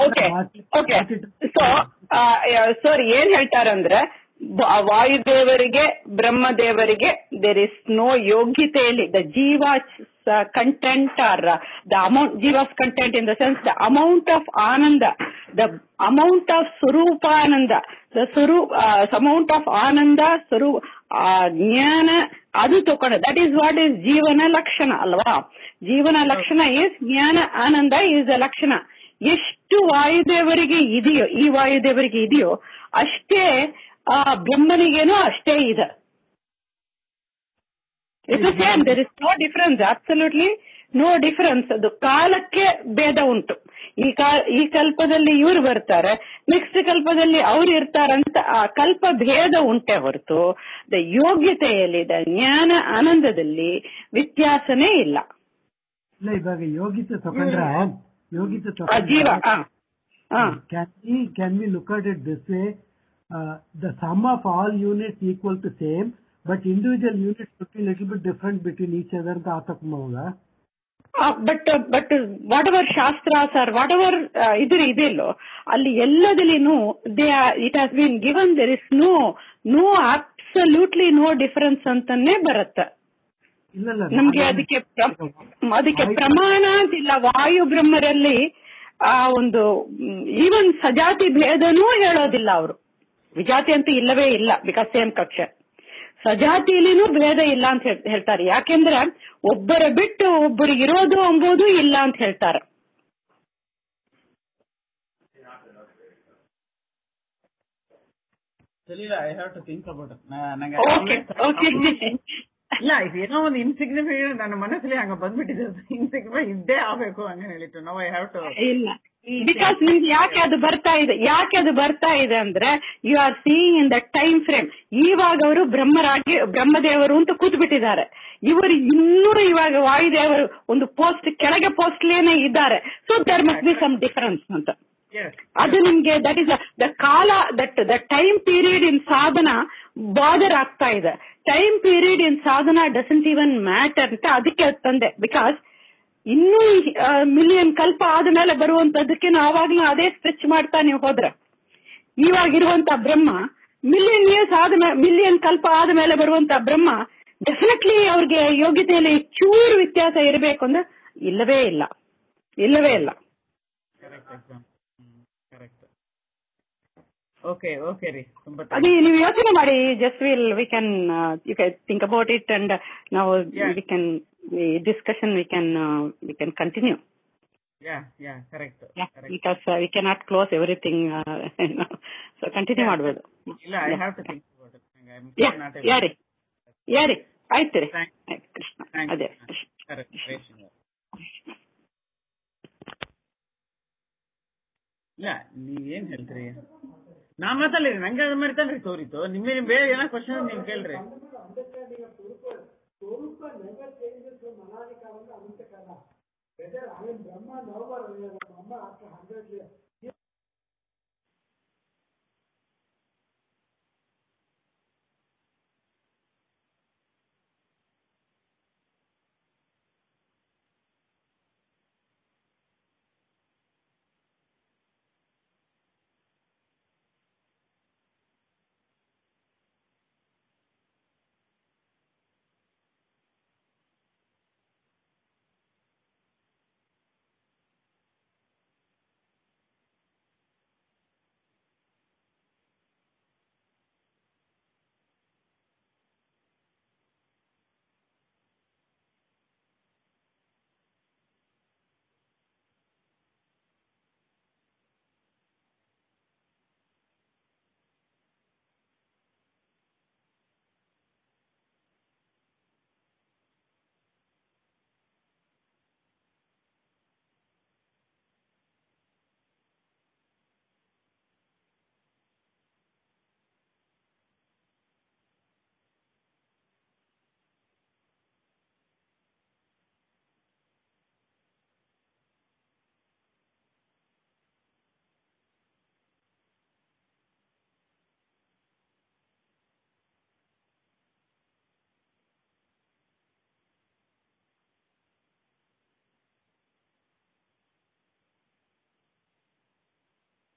ಸರ್ ಏನ್ ಹೇಳ್ತಾರಂದ್ರೆ ವಾಯುದೇವರಿಗೆ ಬ್ರಹ್ಮದೇವರಿಗೆ ದೇರ್ ಇಸ್ ನೋ ಯೋಗ್ಯತೆಯಲ್ಲಿ ದ ಜೀವ content or uh, the amount jiva's content in the sense the amount of ananda, the amount of swarupananda, the swarup uh, amount of ananda swarup uh, jnana adu tokona, that is what is jivana lakshana alva. Jivana lakshana is jnana ananda is the lakshana. ಎಷ್ಟು ವಾಯುದೇವರಿಗೆ ಇದೆಯೋ ಈ ವಾಯುದೇವರಿಗೆ ಇದೆಯೋ ಅಷ್ಟೇ ಆ ಬ್ರಹ್ಮನಿಗೇನೋ ಅಷ್ಟೇ ಇದೆ. It's the same. There is no difference. Absolutely no difference. ಅದು ಕಾಲಕ್ಕೆ ಭೇದ ಉಂಟು. ಈ ಈ ಕಲ್ಪದಲ್ಲಿ ಇವ್ರು ಬರ್ತಾರೆ, ನೆಕ್ಸ್ಟ್ ಕಲ್ಪದಲ್ಲಿ ಅವ್ರು ಇರ್ತಾರಂತ ಆ ಕಲ್ಪ ಭೇದ ಉಂಟೆ ಹೊರತು ದ ಯೋಗ್ಯತೆಯಲ್ಲಿ ದ ಜ್ಞಾನ ಆನಂದದಲ್ಲಿ ವ್ಯತ್ಯಾಸನೇ ಇಲ್ಲ. ಇಲ್ಲ ಇವಾಗ ಯೋಗ್ಯತೆ ತಗೊಂಡ್ರೆ ಯೋಗ್ಯತೆ ಜೀವ can we look at it this way, the sum of all units equal to same but individual units could be little bit different between each other ಅಂತ ಆತಕ್ಮೌದಾ? ಬಟ್ ಬಟ್ ವಾಟ್ ಎವರ್ ಶಾಸ್ತ್ರಾಸ್ ಆರ್ ವಾಟ್ ಎವರ್ ಇದ್ರ ಇದೆಯಲ್ಲೋ ಅಲ್ಲಿ ಎಲ್ಲದಲ್ಲಿನೂ they it has been given there is no no absolutely no difference ಅಂತಾನೆ ಬರುತ್ತೆ. ನಮ್ಗೆ ಅದಕ್ಕೆ ಅದಕ್ಕೆ ಪ್ರಮಾಣ ಅಂತಿಲ್ಲ. ವಾಯು ಬ್ರಹ್ಮರಲ್ಲಿ ಆ ಒಂದು ಈವನ್ ಸಜಾತಿ ಭೇದನೂ ಹೇಳೋದಿಲ್ಲ ಅವರು. ವಿಜಾತಿ ಅಂತೂ ಇಲ್ಲವೇ ಇಲ್ಲ, ಬಿಕಾಸ್ ಸೇಮ್ ಕಕ್ಷೆ. ಸಜಾತಿಯಲ್ಲಿನೂ ಭೇದ ಇಲ್ಲ ಅಂತ ಹೇಳ್ತಾರೆ. ಯಾಕೆಂದ್ರೆ ಒಬ್ಬರ ಬಿಟ್ಟು ಒಬ್ಬರಿಗಿರೋದು ಎಂಬುದು ಇಲ್ಲ ಅಂತ ಹೇಳ್ತಾರೆ. ಇಲ್ಲ ಏನೋ ಒಂದು ಇನ್ಸಿಗ್ನಿಫಿಕೆಂಟ್ ನನ್ನ ಮನಸ್ಸಲ್ಲಿ ಹಂಗ ಬಂದ್ಬಿಟ್ಟಿದೆ. ಇನ್ಸಿಗ್ನಿಫಿಕೆಂಟ್ ಇದ್ದೇ ಆಗ್ಬೇಕು ಹಂಗ ಹೇಳಿತ್ತು. ನೋ ಐ ಹ್ಯಾವ್ ಟು ಇಲ್ಲ ಬಿಕಾಸ್ ನಿಮ್ಗೆ ಯಾಕೆ ಅದು ಬರ್ತಾ ಇದೆ ಯಾಕೆ ಅದು ಬರ್ತಾ ಇದೆ ಅಂದ್ರೆ you are seeing in the time frame. ಇವಾಗ ಅವರು ಬ್ರಹ್ಮರಾಗಿ ಬ್ರಹ್ಮದೇವರು ಅಂತ ಕೂತ್ಬಿಟ್ಟಿದ್ದಾರೆ. ಇವರು ಇನ್ನೂ ಇವಾಗ ವಾಯುದೇವರು ಒಂದು ಪೋಸ್ಟ್ ಕೆಳಗೆ ಪೋಸ್ಟ್ಲೇನೆ ಇದ್ದಾರೆ. So there must be some difference ಅಂತ. ಅದು ನಿಮ್ಗೆ ದಟ್ ಇಸ್ ದ ಕಾಲ that the time period in ಸಾಧನ ಬಾದರ್ ಆಗ್ತಾ ಇದೆ. ಟೈಮ್ ಪೀರಿಯಡ್ ಇನ್ ಸಾಧನ ಡಸಂಟ್ ಇವನ್ ಮ್ಯಾಟರ್ ಅಂತ ಅದಕ್ಕೆ ತಂದೆ. ಬಿಕಾಸ್ ಇನ್ನೂ ಮಿಲಿಯನ್ ಕಲ್ಪ ಆದ್ಮೇಲೆ ಬರುವಂತದಕ್ಕೆ ಆವಾಗ್ಲೂ ಅದೇ ಸ್ಟ್ರೆಚ್ ಮಾಡ್ತಾ ನೀವು ಹೋದ್ರೆ ಇವಾಗಿರುವಂತ ಬ್ರಹ್ಮ ಮಿಲಿಯನ್ ಇಯರ್ಸ್ ಆದ್ಮೇಲೆ ಮಿಲಿಯನ್ ಕಲ್ಪ ಆದ್ಮೇಲೆ ಬರುವಂತ ಬ್ರಹ್ಮ ಡೆಫಿನೆಟ್ಲಿ ಅವ್ರಿಗೆ ಯೋಗ್ಯತೆಯಲ್ಲಿ ಚೂರು ವ್ಯತ್ಯಾಸ ಇರಬೇಕು ಅಂದ್ರೆ ಇಲ್ಲವೇ ಇಲ್ಲ ಇಲ್ಲವೇ ಇಲ್ಲ. ಓಕೆ ಓಕೆ ರೀ, ಅದೇ ನೀವು ಯೋಚನೆ ಮಾಡಿ. Just will we can you can think about it and ನಾವು we can discussion we can uh, we can continue. Yeah, yeah, correct. Yeah, correct. because uh, we cannot close everything. Uh, you know, so continue Yeah. ಮಾಡಬಹುದು. ಇಲ್ಲ, I have to think about it. I'm Yeah, not able. ಯಾರಿ ಯಾರಿ ಆಯ್ತು ರೀ. Thank- ಆಯ್ತು ಕೃಷ್ಣ. thank ಅದೇ you. ಕೃಷ್ಣ. Correct. Reshma. ಇಲ್ಲ, ನೀವೇನ್ ಹೇಳ್ತೀರಿ? ನಾ ಮಾತಲ್ಲ ನಂಗೆ ಅದು ಮಾಡ್ತಾನ್ರಿ ತೋರಿತು. ನಿಮ್ಮೇ ನಿಮ್ ಬೇರೆ ಏನೋ ಕ್ವಶನ್ ನೀವ್ ಕೇಳ್ರಿ. ಸ್ವರೂಪ ನೆವರ್ ಚೇಂಜಸ್ ಅನಾದಿ ಕಾಲದಿಂದ ಅನಂತ ಕಾಲ. ವೆದರ್ ಐ ಆಮ್ ಬ್ರಹ್ಮ ನವರ್ ಅಮ್ಮ ಆಫ್ಟರ್ ಹಂಡ್ರೆಡ್ ಇಯರ್ಸ್